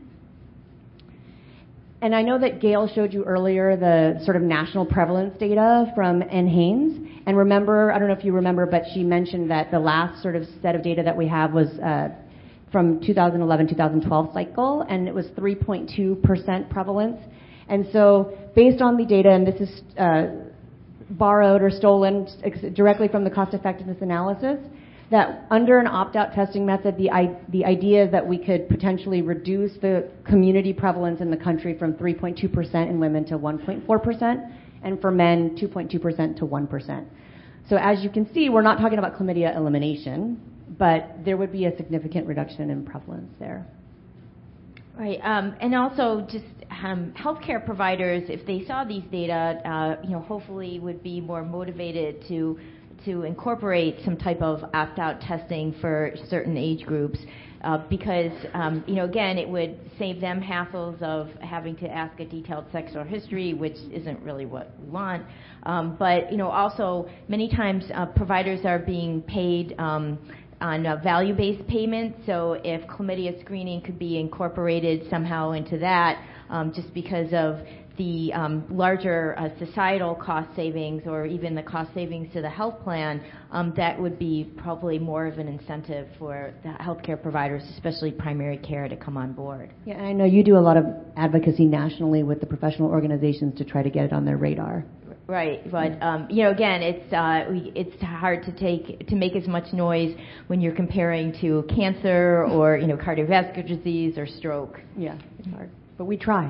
S2: And I know that Gail showed you earlier the sort of national prevalence data from NHANES. And remember, I don't know if you remember, but she mentioned that the last sort of set of data that we have was uh, from two thousand eleven, two thousand twelve cycle, and it was three point two percent prevalence. And so based on the data, and this is uh, borrowed or stolen directly from the cost effectiveness analysis, that under an opt-out testing method, the, I, the idea is that we could potentially reduce the community prevalence in the country from three point two percent in women to one point four percent, and for men, two point two percent to one percent. So as you can see, we're not talking about chlamydia elimination, but there would be a significant reduction in prevalence there.
S3: Right, um, and also just um, healthcare providers, if they saw these data, uh, you know, hopefully would be more motivated to to incorporate some type of opt-out testing for certain age groups. uh, because, um, you know, again, it would save them hassles of having to ask a detailed sexual history, which isn't really what we want. Um, but, you know, also many times uh, providers are being paid um, on a value-based payment. So if chlamydia screening could be incorporated somehow into that, um, just because of the um, larger uh, societal cost savings or even the cost savings to the health plan, um, that would be probably more of an incentive for the healthcare providers, especially primary care, to come on board.
S2: Yeah, and I know you do a lot of advocacy nationally with the professional organizations to try to get it on their radar.
S3: Right, but um, you know, again, it's uh, we, it's hard to take to make as much noise when you're comparing to cancer or you know cardiovascular disease or stroke.
S2: Yeah, it's hard, but we try.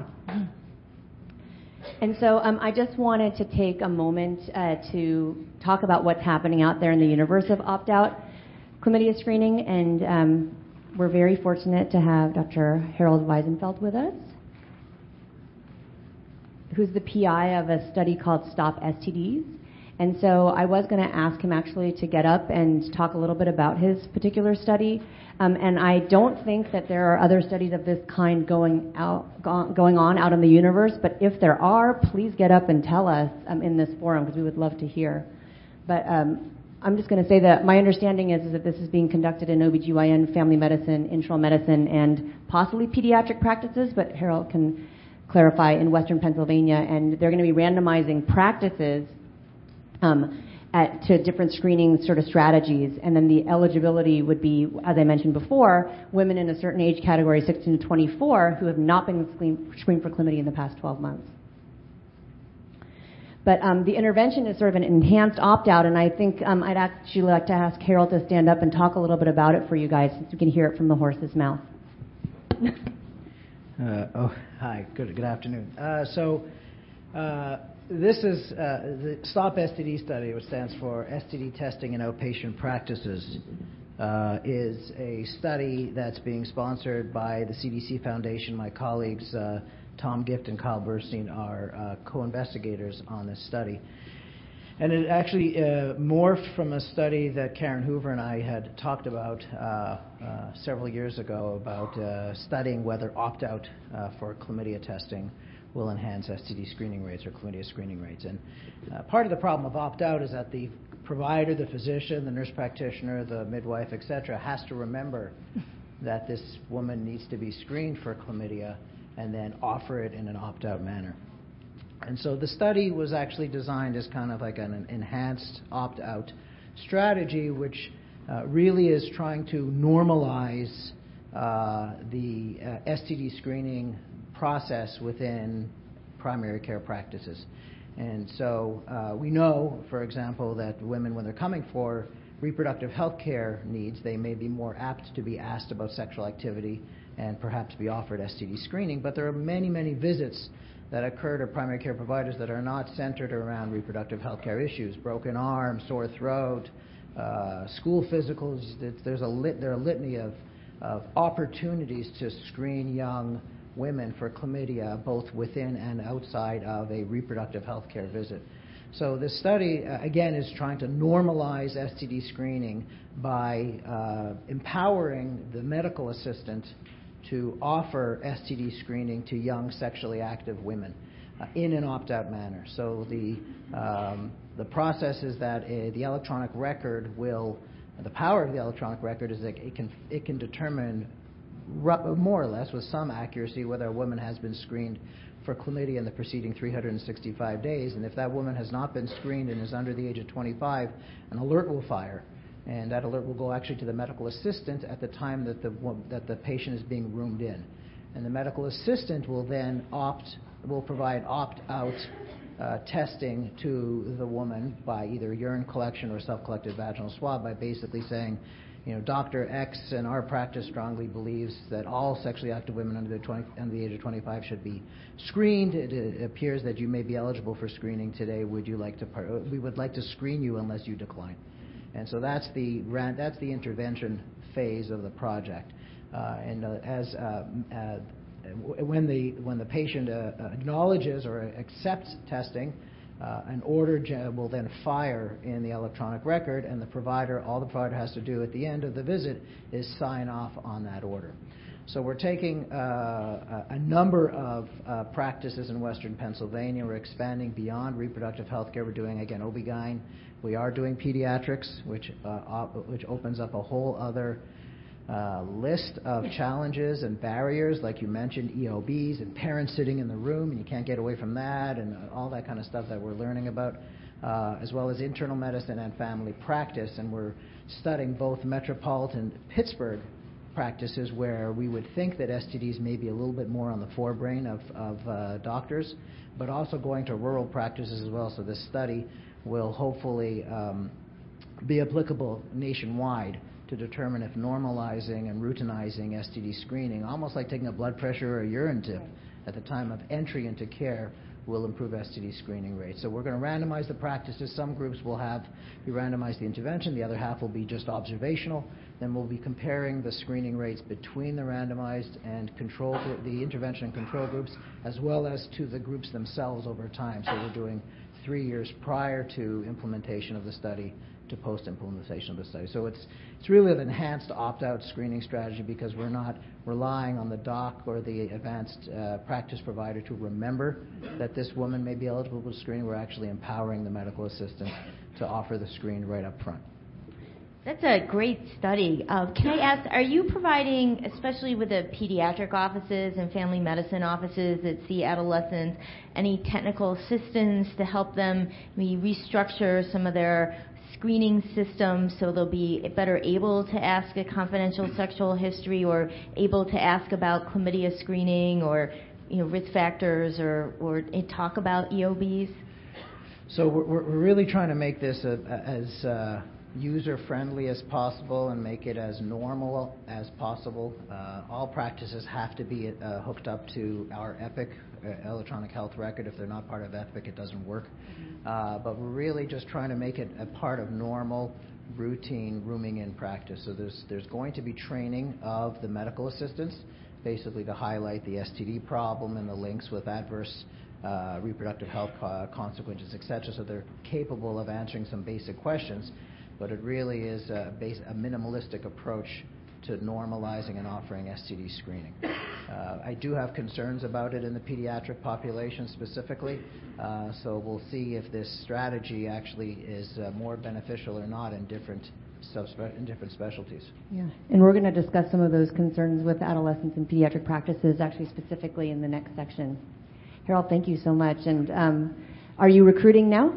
S2: And so um, I just wanted to take a moment uh, to talk about what's happening out there in the universe of opt-out chlamydia screening, and um, we're very fortunate to have Doctor Harold Weisenfeld with us, who's the P I of a study called Stop S T Ds. And so I was going to ask him actually to get up and talk a little bit about his particular study. Um, and I don't think that there are other studies of this kind going out, go, going on out in the universe. But if there are, please get up and tell us um, in this forum, because we would love to hear. But um, I'm just going to say that my understanding is, is that this is being conducted in O B G Y N, family medicine, internal medicine, and possibly pediatric practices. But Harold can clarify, in Western Pennsylvania. And they're going to be randomizing practices Um, at, to different screening sort of strategies, and then the eligibility would be, as I mentioned before, women in a certain age category, sixteen to twenty-four, who have not been screen, screened for chlamydia in the past twelve months. But um, the intervention is sort of an enhanced opt-out, and I think um, I'd actually like to ask Harold to stand up and talk a little bit about it for you guys, since we can hear it from the horse's mouth.
S5: uh, oh, hi. Good. Good afternoon. Uh, so. Uh, This is uh, the STOP S T D study, which stands for S T D Testing in Outpatient Practices, uh, is a study that's being sponsored by the C D C Foundation. My colleagues uh, Tom Gift and Kyle Bernstein are uh, co-investigators on this study. And it actually uh, morphed from a study that Karen Hoover and I had talked about uh, uh, several years ago about uh, studying whether opt-out uh, for chlamydia testing will enhance S T D screening rates or chlamydia screening rates. And uh, part of the problem of opt-out is that the provider, the physician, the nurse practitioner, the midwife, et cetera, has to remember that this woman needs to be screened for chlamydia and then offer it in an opt-out manner. And so the study was actually designed as kind of like an enhanced opt-out strategy, which uh, really is trying to normalize uh, the uh, S T D screening process within primary care practices. And so uh, we know, for example, that women, when they're coming for reproductive health care needs, they may be more apt to be asked about sexual activity and perhaps be offered S T D screening. But there are many, many visits that occur to primary care providers that are not centered around reproductive health care issues: broken arm, sore throat, uh, school physicals. There's a lit, there are a litany of, of opportunities to screen young women for chlamydia, both within and outside of a reproductive health care visit. So this study, uh, again, is trying to normalize S T D screening by uh, empowering the medical assistant to offer S T D screening to young sexually active women uh, in an opt-out manner. So the, um, the process is that uh, the electronic record will, the power of the electronic record is that it can, it can determine more or less with some accuracy whether a woman has been screened for chlamydia in the preceding three hundred sixty-five days. And if that woman has not been screened and is under the age of twenty-five, an alert will fire. And that alert will go actually to the medical assistant at the time that the, that the patient is being roomed in. And the medical assistant will then opt, will provide opt-out uh, testing to the woman by either urine collection or self-collected vaginal swab, by basically saying, you know, Doctor X in our practice strongly believes that all sexually active women under the, twenty, under the age of twenty-five should be screened. It, it appears that you may be eligible for screening today. Would you like to? Part, we would like to screen you unless you decline. And so that's the that's the intervention phase of the project. Uh, and uh, as uh, uh, when the when the patient uh, acknowledges or accepts testing, Uh, an order gen- will then fire in the electronic record, and the provider, all the provider has to do at the end of the visit is sign off on that order. So we're taking uh, a, a number of uh, practices in Western Pennsylvania. We're expanding beyond reproductive health care. We're doing, again, O B G Y N. We are doing pediatrics, which, uh, op- which opens up a whole other Uh, list of challenges and barriers, like you mentioned, E O Bs and parents sitting in the room, and you can't get away from that, and uh, all that kind of stuff that we're learning about, uh, as well as internal medicine and family practice. And we're studying both metropolitan Pittsburgh practices, where we would think that S T Ds may be a little bit more on the forebrain of, of uh, doctors, but also going to rural practices as well. So this study will hopefully um, be applicable nationwide to determine if normalizing and routinizing S T D screening, almost like taking a blood pressure or a urine tip at the time of entry into care, will improve S T D screening rates. So we're going to randomize the practices. Some groups will have be randomized the intervention. The other half will be just observational. Then we'll be comparing the screening rates between the randomized and control, the intervention and control groups, as well as to the groups themselves over time. So we're doing three years prior to implementation of the study to post-implementation of the study. So it's it's really an enhanced opt-out screening strategy, because we're not relying on the doc or the advanced uh, practice provider to remember that this woman may be eligible for screening. We're actually empowering the medical assistant to offer the screen right up front.
S3: That's a great study. Uh, can I ask, are you providing, especially with the pediatric offices and family medicine offices that see adolescents, any technical assistance to help them maybe restructure some of their screening systems so they'll be better able to ask a confidential sexual history, or able to ask about chlamydia screening, or you know, risk factors, or, or talk about E O Bs?
S5: So we're, we're really trying to make this a, a, as uh, user-friendly as possible and make it as normal as possible. Uh, all practices have to be uh, hooked up to our EPIC, uh, electronic health record. If they're not part of EPIC, it doesn't work. Uh, but we're really just trying to make it a part of normal, routine rooming in practice. So there's there's going to be training of the medical assistants, basically to highlight the S T D problem and the links with adverse uh, reproductive health co- consequences, et cetera. So they're capable of answering some basic questions, but it really is a, base, a minimalistic approach to normalizing and offering S T D screening. Uh, I do have concerns about it in the pediatric population specifically, uh, so we'll see if this strategy actually is uh, more beneficial or not in different subspe- in different specialties.
S2: Yeah, and we're going to discuss some of those concerns with adolescents and pediatric practices actually specifically in the next section. Harold, thank you so much. And um, are you recruiting now?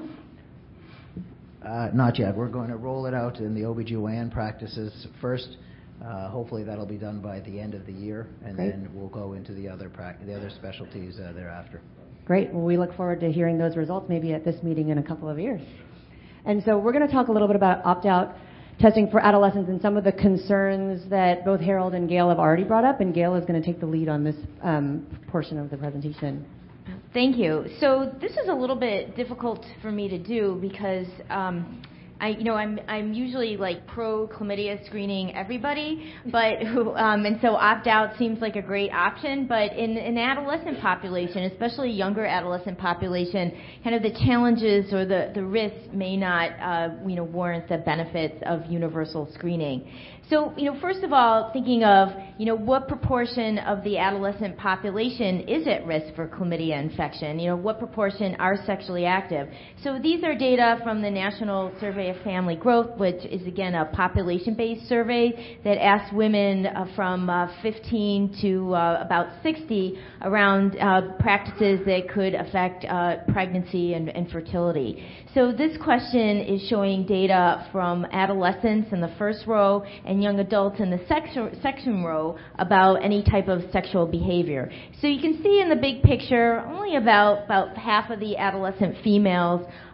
S5: Uh, not yet. We're going to roll it out in the O B G Y N practices first. Uh, hopefully that'll be done by the end of the year, and
S2: Great.
S5: Then we'll go into the other pra- the other specialties uh, thereafter.
S2: Great. Well, we look forward to hearing those results maybe at this meeting in a couple of years. And so we're going to talk a little bit about opt-out testing for adolescents and some of the concerns that both Harold and Gail have already brought up, and Gail is going to take the lead on this um, portion of the presentation.
S3: Thank you. So this is a little bit difficult for me to do because um, I, you know, I'm I'm usually like pro chlamydia screening everybody, but um, and so opt out seems like a great option. But in an adolescent population, especially younger adolescent population, kind of the challenges or the the risks may not uh, you know warrant the benefits of universal screening. So, you know, first of all, thinking of, you know, what proportion of the adolescent population is at risk for chlamydia infection? You know, what proportion are sexually active? So these are data from the National Survey of Family Growth, which is, again, a population-based survey that asks women uh, from uh, fifteen to uh, about sixty around uh, practices that could affect uh, pregnancy and, and fertility. So this question is showing data from adolescents in the first row and young adults in the section, section row about any type of sexual behavior. So you can see in the big picture, only about, about half of the adolescent females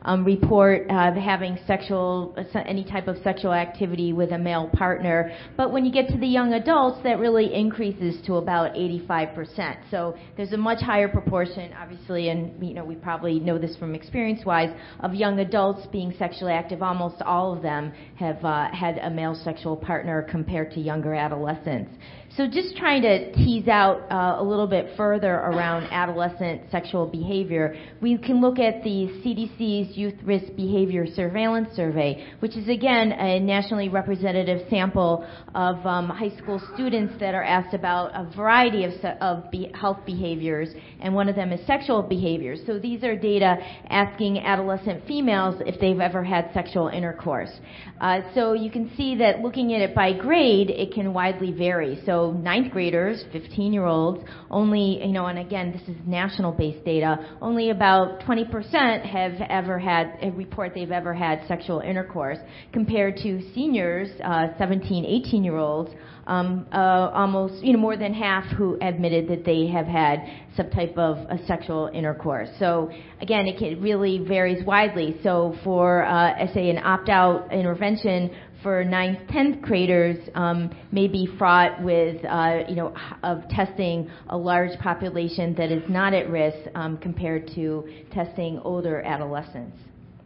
S3: um, report uh, having sexual, uh, any type of sexual activity with a male partner. But when you get to the young adults, that really increases to about eighty-five percent. So there's a much higher proportion, obviously, and you know we probably know this from experience-wise, of young adults being sexually active. Almost all of them have uh, had a male sexual partner compared to younger adolescents. So just trying to tease out uh, a little bit further around adolescent sexual behavior, we can look at the C D C's Youth Risk Behavior Surveillance Survey, which is, again, a nationally representative sample of um, high school students that are asked about a variety of, se- of be- health behaviors, and one of them is sexual behaviors. So these are data asking adolescent females if they've ever had sexual intercourse. Uh, so you can see that looking at it by grade, it can widely vary. So ninth graders, fifteen-year-olds, only, you know, and again, this is national-based data, only about twenty percent have ever had, report they've ever had sexual intercourse, compared to seniors, uh, seventeen, eighteen-year-olds, um, uh, almost, you know, more than half who admitted that they have had some type of uh, sexual intercourse. So again, it can, really varies widely. So for, uh, say, an opt-out intervention for ninth, tenth graders um, may be fraught with, uh, you know, of testing a large population that is not at risk um, compared to testing older adolescents.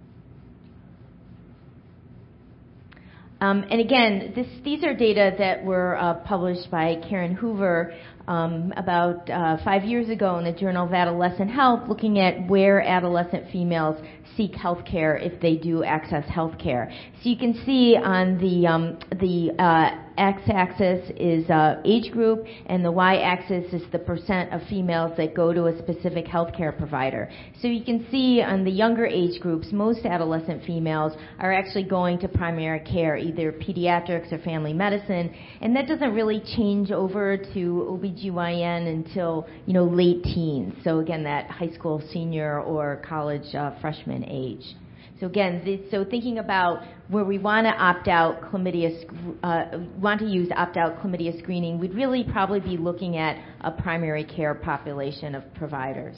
S3: Um, and again, this, these are data that were uh, published by Karen Hoover um, about uh, five years ago in the Journal of Adolescent Health, looking at where adolescent females seek health care if they do access health care. So you can see on the um, the uh, x-axis is uh, age group, and the y-axis is the percent of females that go to a specific health care provider. So you can see on the younger age groups, most adolescent females are actually going to primary care, either pediatrics or family medicine, and that doesn't really change over to O B G Y N until, you know, late teens. So again, that high school senior or college uh, freshman age. So again, this, so thinking about where we want to opt out chlamydia, uh, want to use opt-out chlamydia screening, we'd really probably be looking at a primary care population of providers.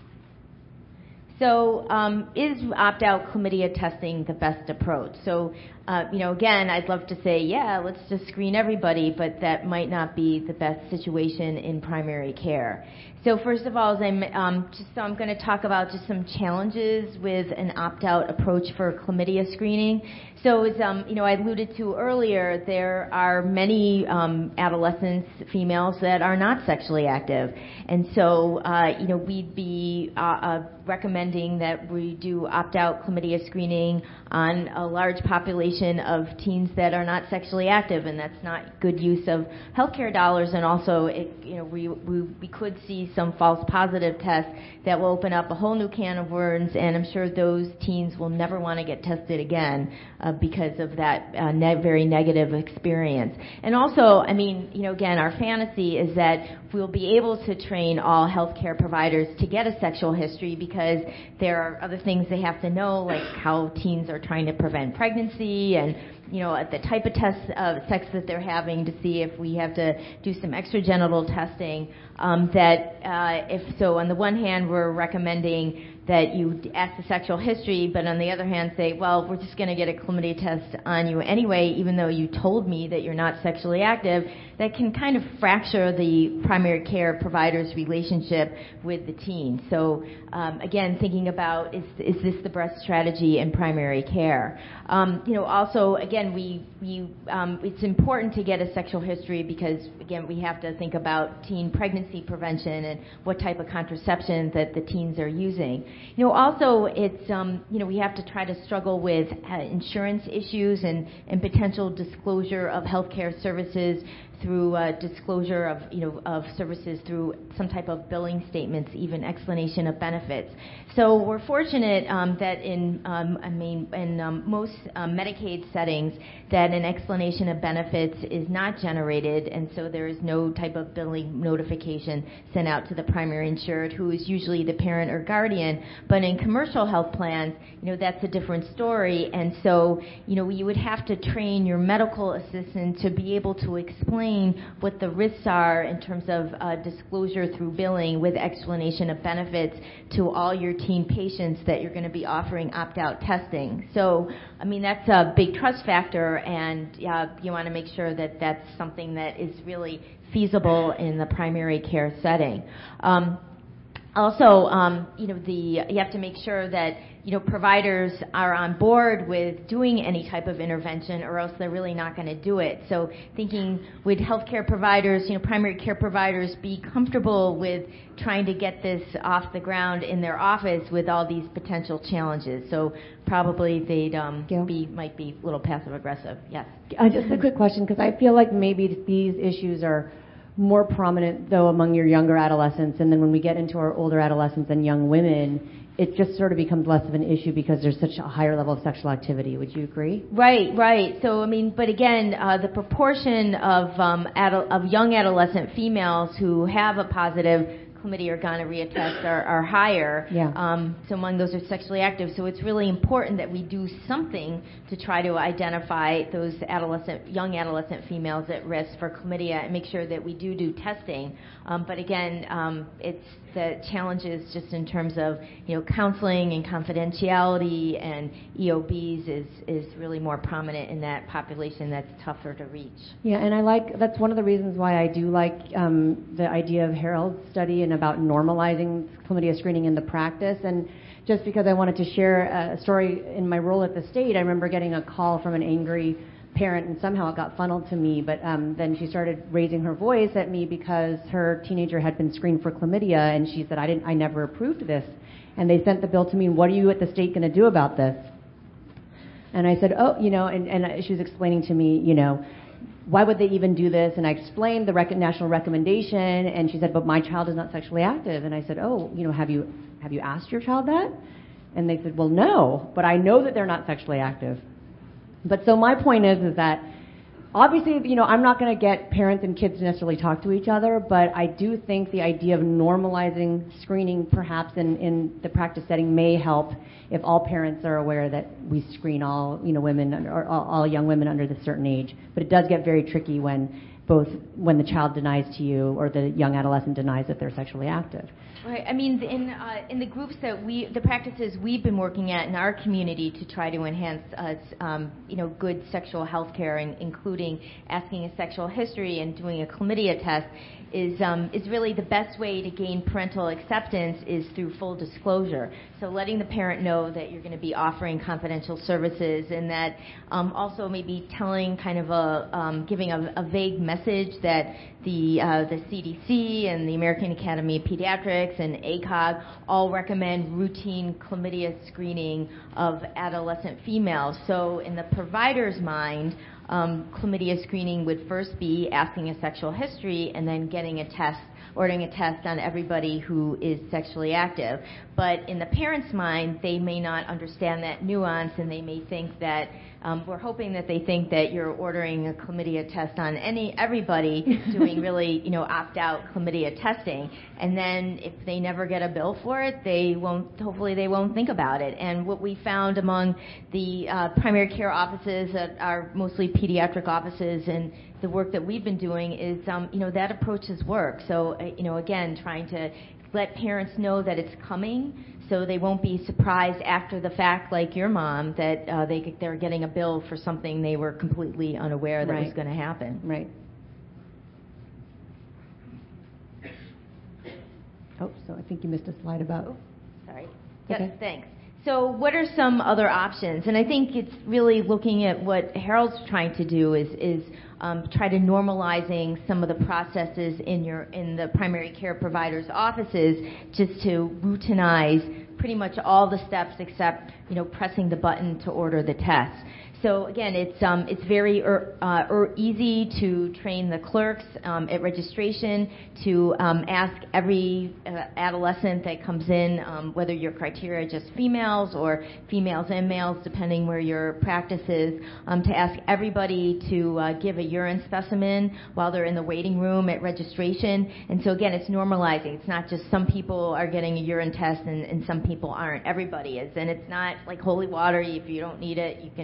S3: So um, is opt-out chlamydia testing the best approach? So, uh, you know, again, I'd love to say, yeah, let's just screen everybody, but that might not be the best situation in primary care. So first of all, as I'm, um, just, so I'm going to talk about just some challenges with an opt-out approach for chlamydia screening. So as um, you know, I alluded to earlier, there are many um, adolescents, females, that are not sexually active. And so, uh, you know, we'd be uh, uh, recommending that we do opt-out chlamydia screening on a large population of teens that are not sexually active, and that's not good use of healthcare dollars. And also, it, you know, we, we we could see some false positive tests that will open up a whole new can of worms, and I'm sure those teens will never want to get tested again uh, because of that uh, ne- very negative experience. And also, I mean, you know, again, our fantasy is that we'll be able to train all healthcare providers to get a sexual history, because there are other things they have to know, like how teens are trying to prevent pregnancy, and you know, the type of tests of sex that they're having, to see if we have to do some extragenital testing. Um, that uh, if so, on the one hand, we're recommending that you ask the sexual history, but on the other hand say, well, we're just going to get a chlamydia test on you anyway, even though you told me that you're not sexually active. That can kind of fracture the primary care provider's relationship with the teen. So um, again, thinking about, is is this the best strategy in primary care? Um, you know, also, again, we, we um, it's important to get a sexual history, because again, we have to think about teen pregnancy prevention and what type of contraception that the teens are using. You know, also, it's, um, you know, we have to try to struggle with uh, insurance issues and, and potential disclosure of healthcare services through uh, disclosure of, you know, of services through some type of billing statements, even explanation of benefits. So we're fortunate um, that in, um, I mean, in um, most um, Medicaid settings, that an explanation of benefits is not generated, and so there is no type of billing notification sent out to the primary insured, who is usually the parent or guardian. But in commercial health plans, you know, that's a different story, and so, you know, you would have to train your medical assistant to be able to explain explain what the risks are in terms of uh, disclosure through billing with explanation of benefits to all your teen patients that you're going to be offering opt-out testing. So, I mean, that's a big trust factor, and uh, you want to make sure that that's something that is really feasible in the primary care setting. Um, Also, um, you know, the you have to make sure that, you know, providers are on board with doing any type of intervention, or else they're really not going to do it. So thinking, would healthcare providers, you know, primary care providers be comfortable with trying to get this off the ground in their office with all these potential challenges? So probably they'd um, be might be a little passive aggressive. Yes.
S2: Uh, just a quick question, because I feel like maybe these issues are more prominent, though, among your younger adolescents, and then when we get into our older adolescents and young women, it just sort of becomes less of an issue because there's such a higher level of sexual activity. Would you agree?
S3: Right, right. So, I mean, but again, uh, the proportion of um, adult, of young adolescent females who have a positive chlamydia or gonorrhea test are, are higher.
S2: Yeah.
S3: Um, so among those are sexually active. So it's really important that we do something to try to identify those adolescent, young adolescent females at risk for chlamydia and make sure that we do do testing. Um, but again, um, it's the challenges just in terms of, you know, counseling and confidentiality and E O Bs is, is really more prominent in that population that's tougher to reach.
S2: Yeah, and I like, that's one of the reasons why I do like um, the idea of Harold's study and about normalizing chlamydia screening in the practice. And just because I wanted to share a story in my role at the state, I remember getting a call from an angry parent, and somehow it got funneled to me, but um, then she started raising her voice at me because her teenager had been screened for chlamydia, and she said, I didn't, I never approved this. And they sent the bill to me, and what are you at the state going to do about this? And I said, oh, you know, and, and she was explaining to me, you know, why would they even do this? And I explained the rec- national recommendation, and she said, but my child is not sexually active. And I said, oh, you know, have you have you asked your child that? And they said, well, no, but I know that they're not sexually active. But so my point is, is that obviously, you know, I'm not going to get parents and kids to necessarily talk to each other, but I do think the idea of normalizing screening perhaps in, in the practice setting may help if all parents are aware that we screen all, you know, women or all, all young women under this certain age. But it does get very tricky when both when the child denies to you or the young adolescent denies that they're sexually active.
S3: Right. I mean, in uh, in the groups that we, the practices we've been working at in our community to try to enhance, uh, um, you know, good sexual health care, and including asking a sexual history and doing a chlamydia test, is um, is really the best way to gain parental acceptance is through full disclosure. So letting the parent know that you're going to be offering confidential services, and that um, also maybe telling kind of a um, giving a, a vague message that the uh, the C D C and the American Academy of Pediatrics and A C O G all recommend routine chlamydia screening of adolescent females. So in the provider's mind, um, chlamydia screening would first be asking a sexual history and then getting a test, ordering a test on everybody who is sexually active. But in the parent's mind, they may not understand that nuance, and they may think that um, we're hoping that they think that you're ordering a chlamydia test on any everybody doing really, you know, opt-out chlamydia testing. And then if they never get a bill for it, they won't. Hopefully, they won't think about it. And what we found among the uh, primary care offices that are mostly pediatric offices and the work that we've been doing is, um, you know, that approach has worked. So, uh, you know, again, trying to let parents know that it's coming so they won't be surprised after the fact, like your mom, that uh, they, they're getting a bill for something they were completely unaware that
S2: Right.
S3: was going to happen.
S2: Right. Oh, so I think you missed a slide about...
S3: Oh, sorry. Yes,
S2: Okay.
S3: thanks. So what are some other options? And I think it's really looking at what Harold's trying to do is, is um, try to normalizing some of the processes in your in the primary care providers' offices, just to routinize pretty much all the steps except, you know, pressing the button to order the test. So again, it's um, it's very er, uh, er, easy to train the clerks um, at registration to um, ask every uh, adolescent that comes in, um, whether your criteria are just females or females and males, depending where your practice is, um, to ask everybody to uh, give a urine specimen while they're in the waiting room at registration. And so again, it's normalizing. It's not just some people are getting a urine test and, and some people aren't. Everybody is. And it's not like holy water. If you don't need it, you can just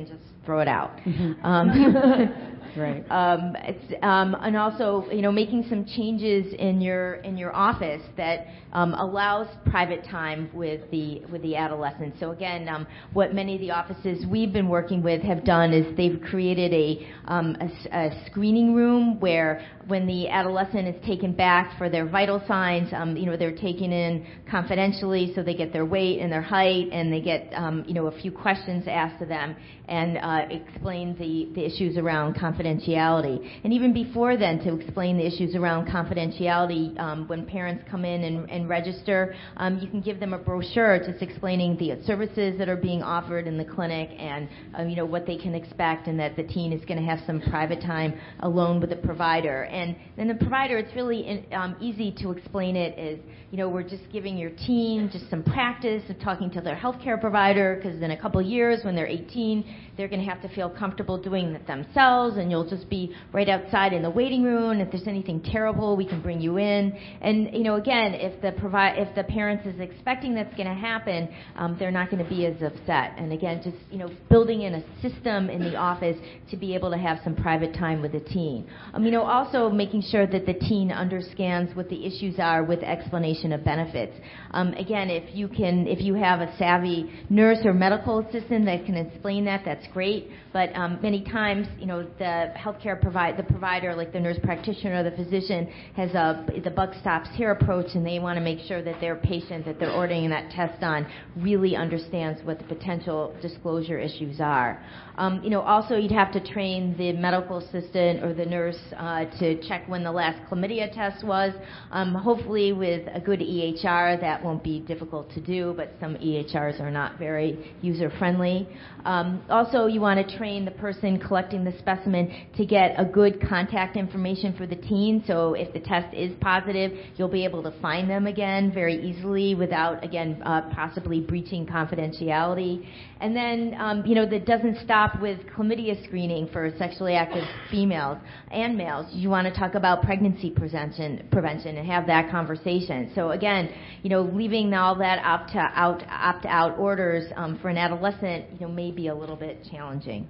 S3: throw it out.
S2: Mm-hmm.
S3: Um,
S2: Right.
S3: Um, it's, um, and also, you know, making some changes in your in your office that um, allows private time with the with the adolescents. So again, um, what many of the offices we've been working with have done is they've created a, um, a, a screening room where when the adolescent is taken back for their vital signs, um, you know, they're taken in confidentially, so they get their weight and their height, and they get, um, you know, a few questions asked to them, and uh, explain the, the issues around confidentiality. And even before then, to explain the issues around confidentiality, um, when parents come in and, and register, um, you can give them a brochure just explaining the services that are being offered in the clinic, and um, you know, what they can expect, and that the teen is going to have some private time alone with the provider. And then the provider, it's really in, um, easy to explain it as, you know, we're just giving your teen just some practice of talking to their healthcare provider, because in a couple of years when they're eighteen, they're going to have to feel comfortable doing it themselves, and you'll just be right outside in the waiting room. If there's anything terrible, we can bring you in. And, you know, again, if the provi- if the parents is expecting that's going to happen, um, they're not going to be as upset. And again, just, you know, building in a system in the office to be able to have some private time with the teen. Um, you know, also making sure that the teen understands what the issues are with explanation of benefits. Um, again, if you can, if you have a savvy nurse or medical assistant that can explain that, that's great. But um, many times, you know, the healthcare provide the provider, like the nurse practitioner or the physician, has a the buck stops here approach, and they want to make sure that their patient that they're ordering that test on really understands what the potential disclosure issues are. Um, you know, also you'd have to train the medical assistant or the nurse uh, to check when the last chlamydia test was. Um, hopefully, with a good E H R, that won't be difficult to do, but some E H Rs are not very user friendly. Um, also, you want to train the person collecting the specimen to get a good contact information for the teen. So if the test is positive, you'll be able to find them again very easily without, again, uh, possibly breaching confidentiality. And then, um, you know, that doesn't stop with chlamydia screening for sexually active females and males. You want to talk about pregnancy prevention, prevention and have that conversation. So again, you know, leaving all that opt-out, opt-out orders um, for an adolescent, you know, may be a little bit challenging.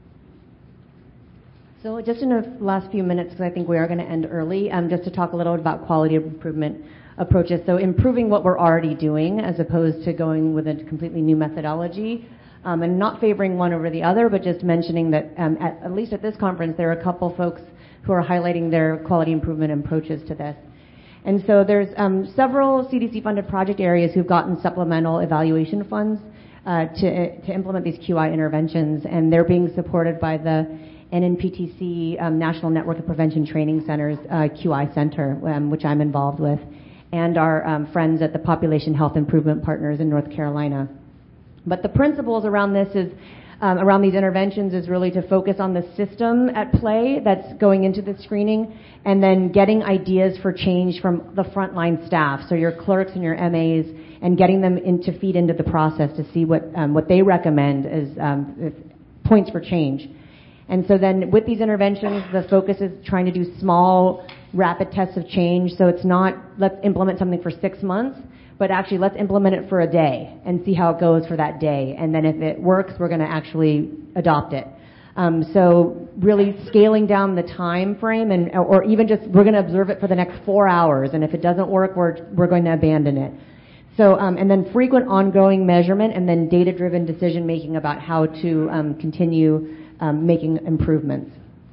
S2: So just in the last few minutes, because I think we are going to end early, um, just to talk a little bit about quality improvement approaches. So improving what we're already doing as opposed to going with a completely new methodology, um, and not favoring one over the other, but just mentioning that um, at, at least at this conference, there are a couple folks who are highlighting their quality improvement approaches to this. And so there's um, several C D C-funded project areas who've gotten supplemental evaluation funds uh, to, to implement these Q I interventions, and they're being supported by the N N P T C um, National Network of Prevention Training Centers uh, Q I Center, um, which I'm involved with, and our um, friends at the Population Health Improvement Partners in North Carolina. But the principles around this is, um, around these interventions is really to focus on the system at play that's going into the screening, and then getting ideas for change from the frontline staff, so your clerks and your M As, and getting them in to feed into the process to see what um, what they recommend as um, points for change. And so then with these interventions, the focus is trying to do small, rapid tests of change. So it's not, let's implement something for six months, but actually let's implement it for a day and see how it goes for that day. And then if it works, we're going to actually adopt it. Um, so really scaling down the time frame, and or even just we're going to observe it for the next four hours. And if it doesn't work, we're, we're going to abandon it. So, um, and then frequent ongoing measurement, and then data-driven decision-making about how to um, continue Um, making improvements.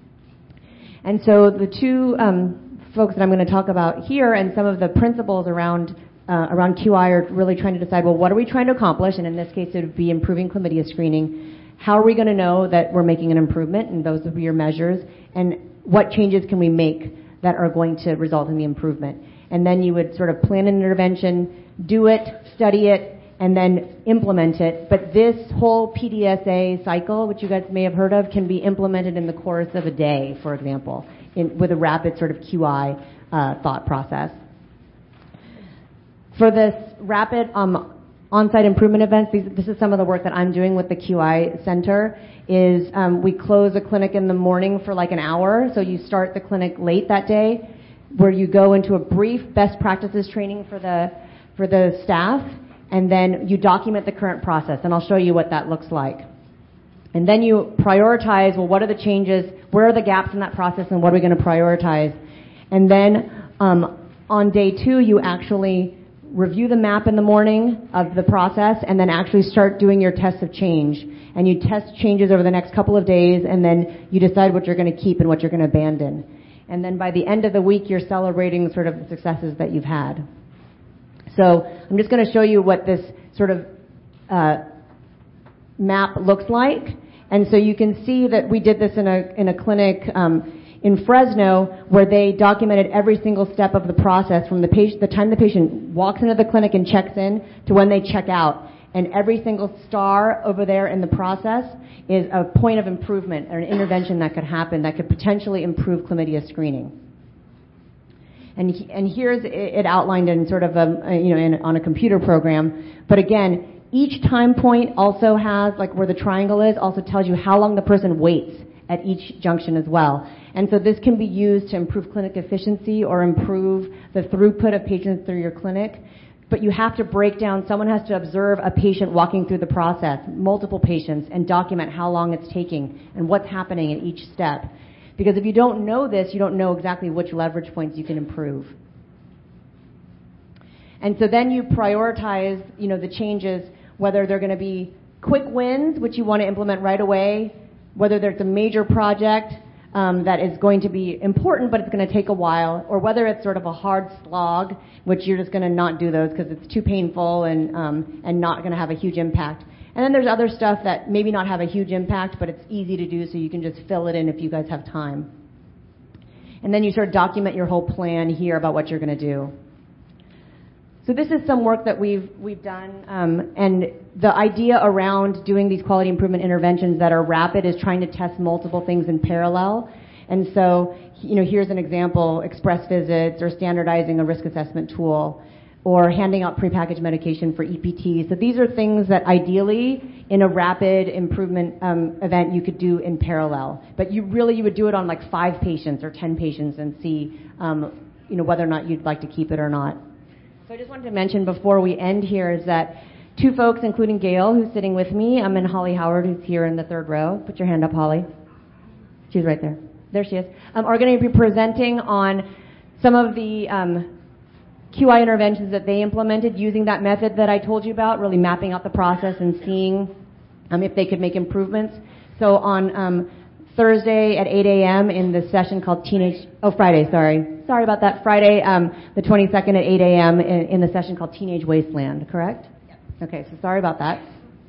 S2: And so the two um, folks that I'm going to talk about here, and some of the principles around uh, around Q I, are really trying to decide, well, what are we trying to accomplish? And in this case, it would be improving chlamydia screening. How are we going to know that we're making an improvement? And those would be your measures. And what changes can we make that are going to result in the improvement? And then you would sort of plan an intervention, do it, study it, and then implement it. But this whole P D S A cycle, which you guys may have heard of, can be implemented in the course of a day, for example, in, with a rapid sort of Q I uh, thought process. For this rapid um, on-site improvement events, these, this is some of the work that I'm doing with the Q I Center, is um, we close a clinic in the morning for like an hour. So you start the clinic late that day, where you go into a brief best practices training for the for the staff, and then you document the current process, and I'll show you what that looks like. And then you prioritize, well, what are the changes, where are the gaps in that process, and what are we going to prioritize? And then um, on day two, you actually review the map in the morning of the process and then actually start doing your tests of change. And you test changes over the next couple of days, and then you decide what you're going to keep and what you're going to abandon. And then by the end of the week, you're celebrating sort of the successes that you've had. So I'm just going to show you what this sort of uh, map looks like. And so you can see that we did this in a in a clinic um, in Fresno, where they documented every single step of the process from the patient, the time the patient walks into the clinic and checks in to when they check out. And every single star over there in the process is a point of improvement or an intervention that could happen that could potentially improve chlamydia screening. And and here's it outlined in sort of a, you know, in, on a computer program. But again, each time point also has, like where the triangle is, also tells you how long the person waits at each junction as well. And so this can be used to improve clinic efficiency or improve the throughput of patients through your clinic. But you have to break down, someone has to observe a patient walking through the process, multiple patients, and document how long it's taking and what's happening in each step. Because if you don't know this, you don't know exactly which leverage points you can improve. And so then you prioritize, you know, the changes, whether they're going to be quick wins, which you want to implement right away, whether there's a major project um, that is going to be important, but it's going to take a while, or whether it's sort of a hard slog, which you're just going to not do those because it's too painful and um, and not going to have a huge impact. And then there's other stuff that maybe not have a huge impact, but it's easy to do, so you can just fill it in if you guys have time. And then you sort of document your whole plan here about what you're going to do. So this is some work that we've we've done, um, and the idea around doing these quality improvement interventions that are rapid is trying to test multiple things in parallel. And so, you know, here's an example: express visits, or standardizing a risk assessment tool, or handing out prepackaged medication for E P T. So these are things that ideally, in a rapid improvement um, event, you could do in parallel. But you really you would do it on like five patients or ten patients and see, um, you know, whether or not you'd like to keep it or not. So I just wanted to mention before we end here is that two folks, including Gail, who's sitting with me, um, and Holly Howard, who's here in the third row. Put your hand up, Holly. She's right there. There she is. Um, are going to be presenting on some of the um, Q I interventions that they implemented using that method that I told you about, really mapping out the process and seeing um, if they could make improvements. So on um, Thursday at eight a.m. in the session called Teenage... Oh, Friday, sorry. Sorry about that. Friday, um, the twenty-second at eight a.m. In, in the session called Teenage Wasteland, correct? Yep. Okay, so sorry about that.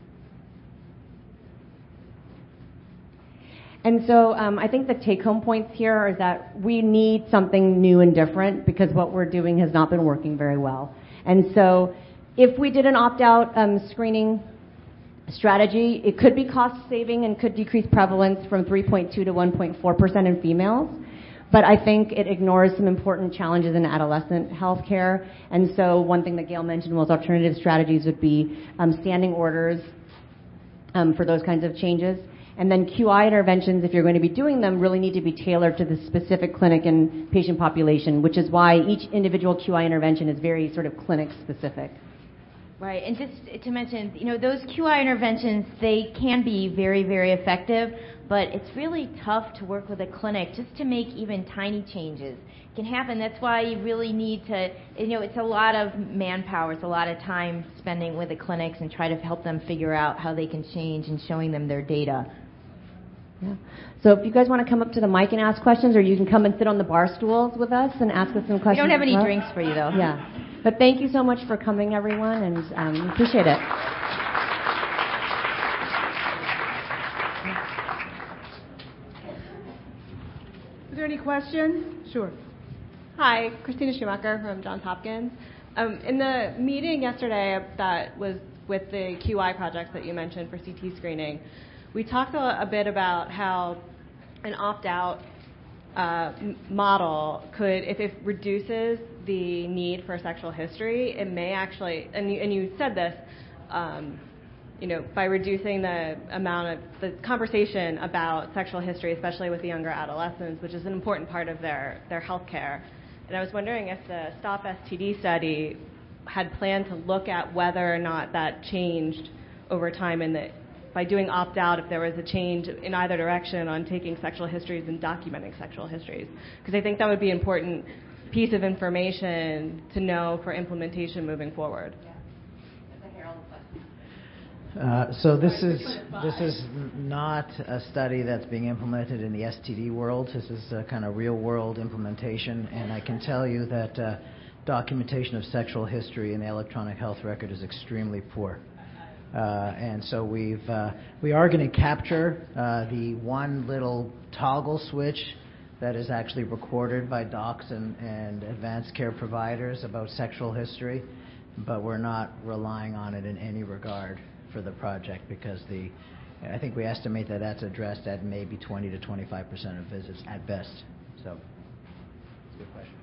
S2: And so um, I think the take-home points here is that we need something new and different because what we're doing has not been working very well. And so if we did an opt-out um, screening strategy, it could be cost-saving and could decrease prevalence from three point two to one point four percent in females. But I think it ignores some important challenges in adolescent health care. And so one thing that Gail mentioned was alternative strategies would be um, standing orders um, for those kinds of changes. And then Q I interventions, if you're going to be doing them, really need to be tailored to the specific clinic and patient population, which is why each individual Q I intervention is very sort of clinic-specific.
S3: Right, and just to mention, you know, those Q I interventions, they can be very, very effective, but it's really tough to work with a clinic just to make even tiny changes. It can happen. That's why you really need to, you know, it's a lot of manpower. It's a lot of time spending with the clinics and try to help them figure out how they can change and showing them their data.
S2: Yeah. So if you guys want to come up to the mic and ask questions, or you can come and sit on the bar stools with us and ask us some questions.
S3: We don't have any
S2: well.
S3: drinks for you, though.
S2: Yeah. But thank you so much for coming, everyone, and um, appreciate it.
S1: Is there any questions? Sure.
S6: Hi, Christina Schumacher from Johns Hopkins. Um, in the meeting yesterday that was with the Q I projects that you mentioned for C T screening, we talked a, a bit about how an opt-out uh, model could, if it reduces the need for sexual history, it may actually, and you, and you said this, um, you know, by reducing the amount of the conversation about sexual history, especially with the younger adolescents, which is an important part of their, their health care. And I was wondering if the STOP S T D study had planned to look at whether or not that changed over time in the by doing opt-out if there was a change in either direction on taking sexual histories and documenting sexual histories. Because I think that would be an important piece of information to know for implementation moving forward.
S5: Uh, so this is this is not a study that's being implemented in the S T D world. This is a kind of real-world implementation, and I can tell you that uh, documentation of sexual history in the electronic health record is extremely poor. Uh, and so we've uh, we are going to capture uh, the one little toggle switch that is actually recorded by docs and, and advanced care providers about sexual history, but we're not relying on it in any regard for the project, because the I think we estimate that that's addressed at maybe twenty to twenty-five percent of visits at best. So, good question.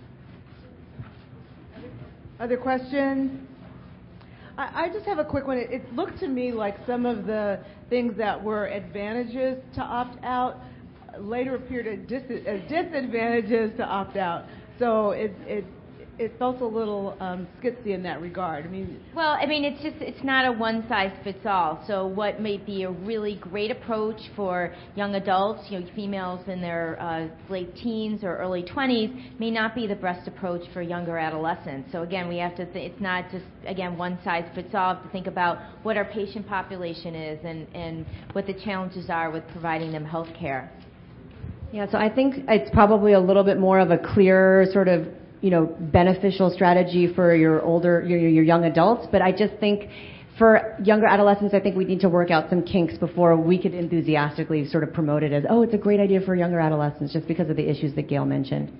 S1: Other questions? I, I just have a quick one. It, it looked to me like some of the things that were advantages to opt out later appeared as, dis- as disadvantages to opt out. So it it it felt a little um, skitsy in that regard. I mean,
S3: well, I mean, it's just it's not a one size fits all. So what may be a really great approach for young adults, you know, females in their uh, late teens or early twenties, may not be the best approach for younger adolescents. So again, we have to. Th- it's not just again one size fits all. We have to think about what our patient population is and and what the challenges are with providing them health care.
S2: Yeah, so I think it's probably a little bit more of a clear sort of, you know, beneficial strategy for your older, your, your young adults. But I just think for younger adolescents, I think we need to work out some kinks before we could enthusiastically sort of promote it as, oh, it's a great idea for younger adolescents, just because of the issues that Gail mentioned.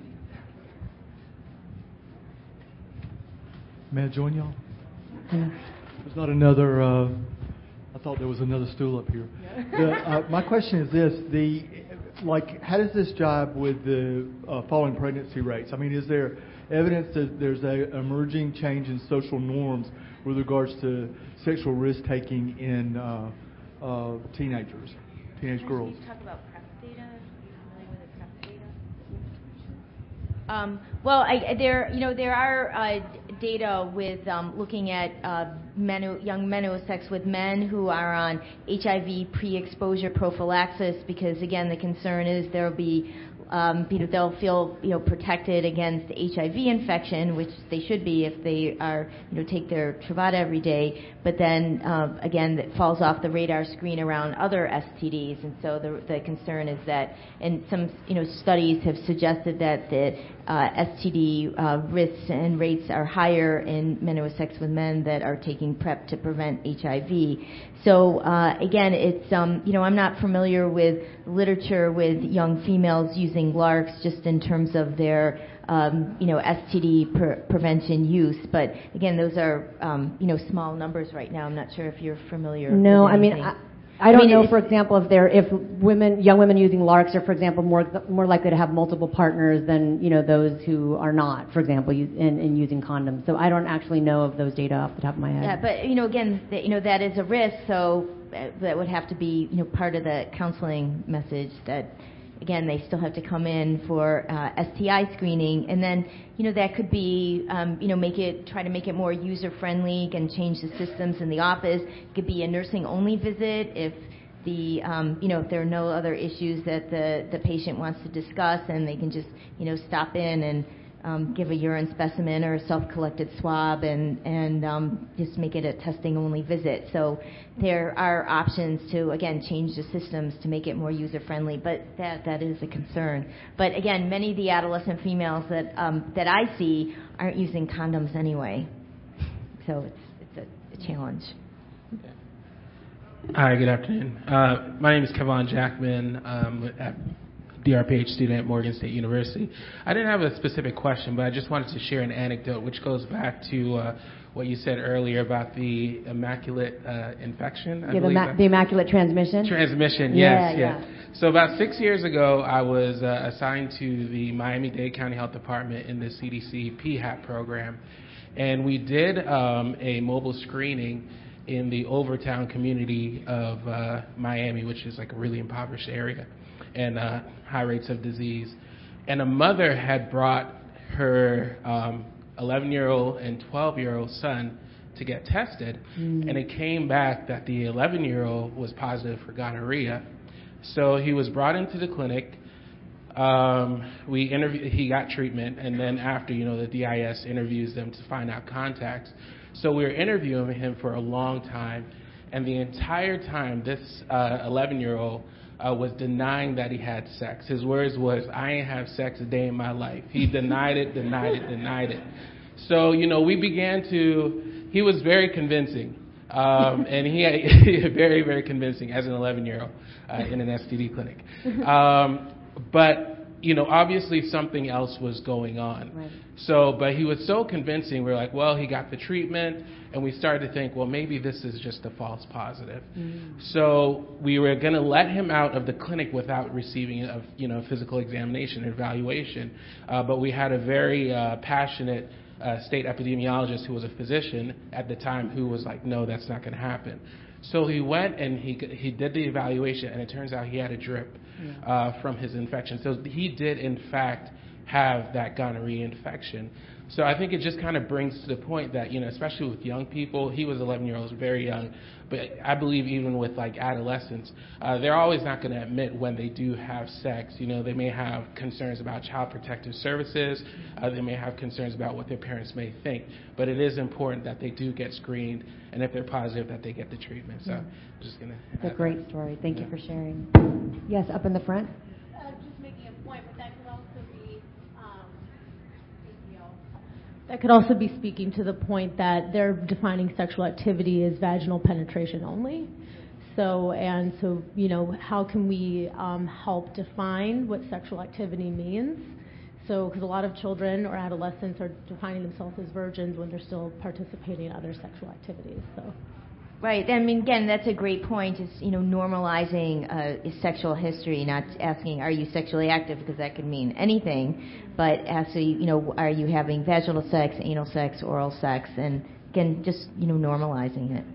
S7: May I join y'all?
S2: Yeah.
S7: There's not another, uh, I thought there was another stool up here. The, uh, my question is this, the, like, how does this jibe with the uh, falling pregnancy rates? I mean, is there evidence that there's a emerging change in social norms with regards to sexual risk-taking in uh, uh, teenagers, teenage girls?
S3: Can you talk about PrEP data? Are you familiar with the PrEP data? Um, well, I, there, you know, there are uh, data with um, looking at uh, men who, young men who have sex with men who are on H I V pre-exposure prophylaxis, because again, the concern is there will be Um, you know, they'll feel, you know, protected against H I V infection, which they should be if they are, you know, take their Truvada every day. But then, uh, again, it falls off the radar screen around other S T Ds. And so the, the concern is that, and some, you know, studies have suggested that the uh, S T D uh, risks and rates are higher in men who have sex with men that are taking PrEP to prevent H I V. So uh, again, it's, um, you know, I'm not familiar with literature with young females using LARCs just in terms of their, um, you know, S T D pre- prevention use. But again, those are, um, you know, small numbers right now. I'm not sure if you're familiar.
S2: No,
S3: with
S2: I mean, I, I don't I mean, know, for example, if they're, if women, young women using LARCs are, for example, more more likely to have multiple partners than, you know, those who are not, for example, use, in, in using condoms. So I don't actually know of those data off the top of my head.
S3: Yeah, but, you know, again, the, you know, that is a risk, so that would have to be, you know, part of the counseling message that, again, they still have to come in for uh, S T I screening, and then, you know, that could be, um, you know, make it, try to make it more user-friendly and change the systems in the office. It could be a nursing-only visit if the, um, you know, if there are no other issues that the, the patient wants to discuss, and they can just, you know, stop in and um, give a urine specimen or a self-collected swab and, and um, just make it a testing-only visit. So there are options to, again, change the systems to make it more user-friendly, but that, that is a concern. But again, many of the adolescent females that, um, that I see aren't using condoms anyway. So it's, it's a, a challenge.
S8: Hi, good afternoon. Uh, my name is Kevon Jackman. Um, at D R P H student at Morgan State University. I didn't have a specific question, but I just wanted to share an anecdote which goes back to uh, what you said earlier about the immaculate uh, infection. I
S2: yeah, the, ma- the immaculate transmission?
S8: Transmission,
S2: yes,
S8: yeah,
S2: yeah.
S8: yeah. So about six years ago, I was uh, assigned to the Miami-Dade County Health Department in the C D C P HAP program, and we did um, a mobile screening in the Overtown community of uh, Miami, which is like a really impoverished area, and uh, high rates of disease. And a mother had brought her um, eleven-year-old and twelve-year-old son to get tested, mm. and it came back that the eleven-year-old was positive for gonorrhea. So he was brought into the clinic. Um, we interview, he got treatment, and then after, you know, the D I S interviews them to find out contacts. So we were interviewing him for a long time, and the entire time this uh, eleven-year-old uh, was denying that he had sex. His words was, "I ain't have sex a day in my life." He denied it, denied it, denied it. So, you know, we began to, he was very convincing, um, and he had, very, very convincing as an eleven-year-old uh, in an S T D clinic. Um, but, you know, obviously something else was going on. Right. So, but he was so convincing, we were like, well, he got the treatment, and we started to think, well, maybe this is just a false positive. Mm. So we were going to let him out of the clinic without receiving a, you know, physical examination or evaluation. Uh, but we had a very uh, passionate uh, state epidemiologist who was a physician at the time who was like, no, that's not going to happen. So he went and he he did the evaluation, and it turns out he had a drip yeah. uh, from his infection. So he did, in fact, have that gonorrhea infection. So I think it just kind of brings to the point that, you know, especially with young people, he was eleven year olds, very young, but I believe even with like adolescents, uh, they're always not going to admit when they do have sex. You know, they may have concerns about child protective services, uh, they may have concerns about what their parents may think, but it is important that they do get screened, and if they're positive, that they get the treatment. So I'm just going to.
S2: It's a great that. story. Thank yeah. you for sharing. Yes, up in the front.
S9: That could also be speaking to the point that they're defining sexual activity as vaginal penetration only. So, and so, you know, how can we um, help define what sexual activity means? So, because a lot of children or adolescents are defining themselves as virgins when they're still participating in other sexual activities. So.
S3: Right. I mean, again, that's a great point. Is, you know, normalizing uh, sexual history, not asking, are you sexually active, because that could mean anything, but actually, you know, are you having vaginal sex, anal sex, oral sex, and again, just, you know, normalizing it.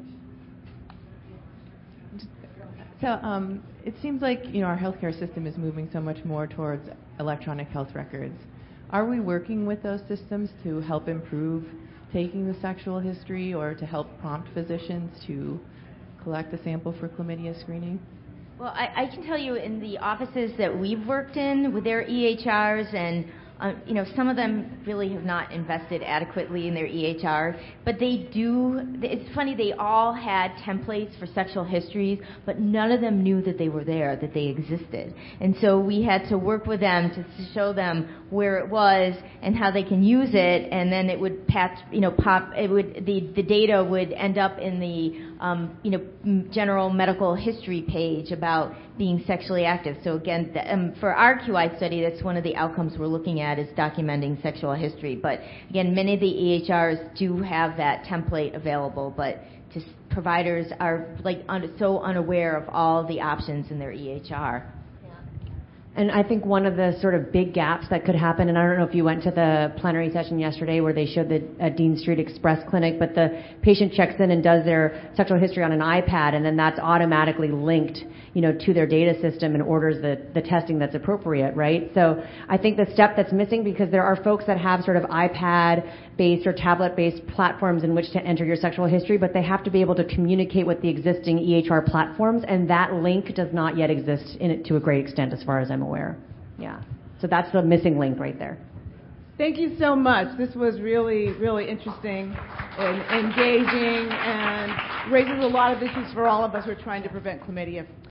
S10: So um, it seems like, you know, our healthcare system is moving so much more towards electronic health records. Are we working with those systems to help improve taking the sexual history, or to help prompt physicians to collect a sample for chlamydia screening?
S3: Well, I, I can tell you in the offices that we've worked in with their E H Rs, and uh, you know, some of them really have not invested adequately in their E H R, but they do. It's funny, they all had templates for sexual histories, but none of them knew that they were there, that they existed. And so we had to work with them to, to show them where it was and how they can use it, and then it would patch, you know, pop. It would the the data would end up in the um, you know general medical history page about being sexually active. So again, the, um, for our Q I study, that's one of the outcomes we're looking at, is documenting sexual history. But again, many of the E H Rs do have that template available, but just providers are like un- so unaware of all the options in their E H R.
S2: And I think one of the sort of big gaps that could happen, and I don't know if you went to the plenary session yesterday where they showed the uh, Dean Street Express Clinic, but the patient checks in and does their sexual history on an iPad, and then that's automatically linked, you know, to their data system and orders the, the testing that's appropriate, right? So I think the step that's missing, because there are folks that have sort of iPad-based or tablet-based platforms in which to enter your sexual history, but they have to be able to communicate with the existing E H R platforms, and that link does not yet exist in it to a great extent as far as I'm aware. Yeah. So that's the missing link right there.
S1: Thank you so much. This was really, really interesting and engaging, and raises a lot of issues for all of us who are trying to prevent chlamydia.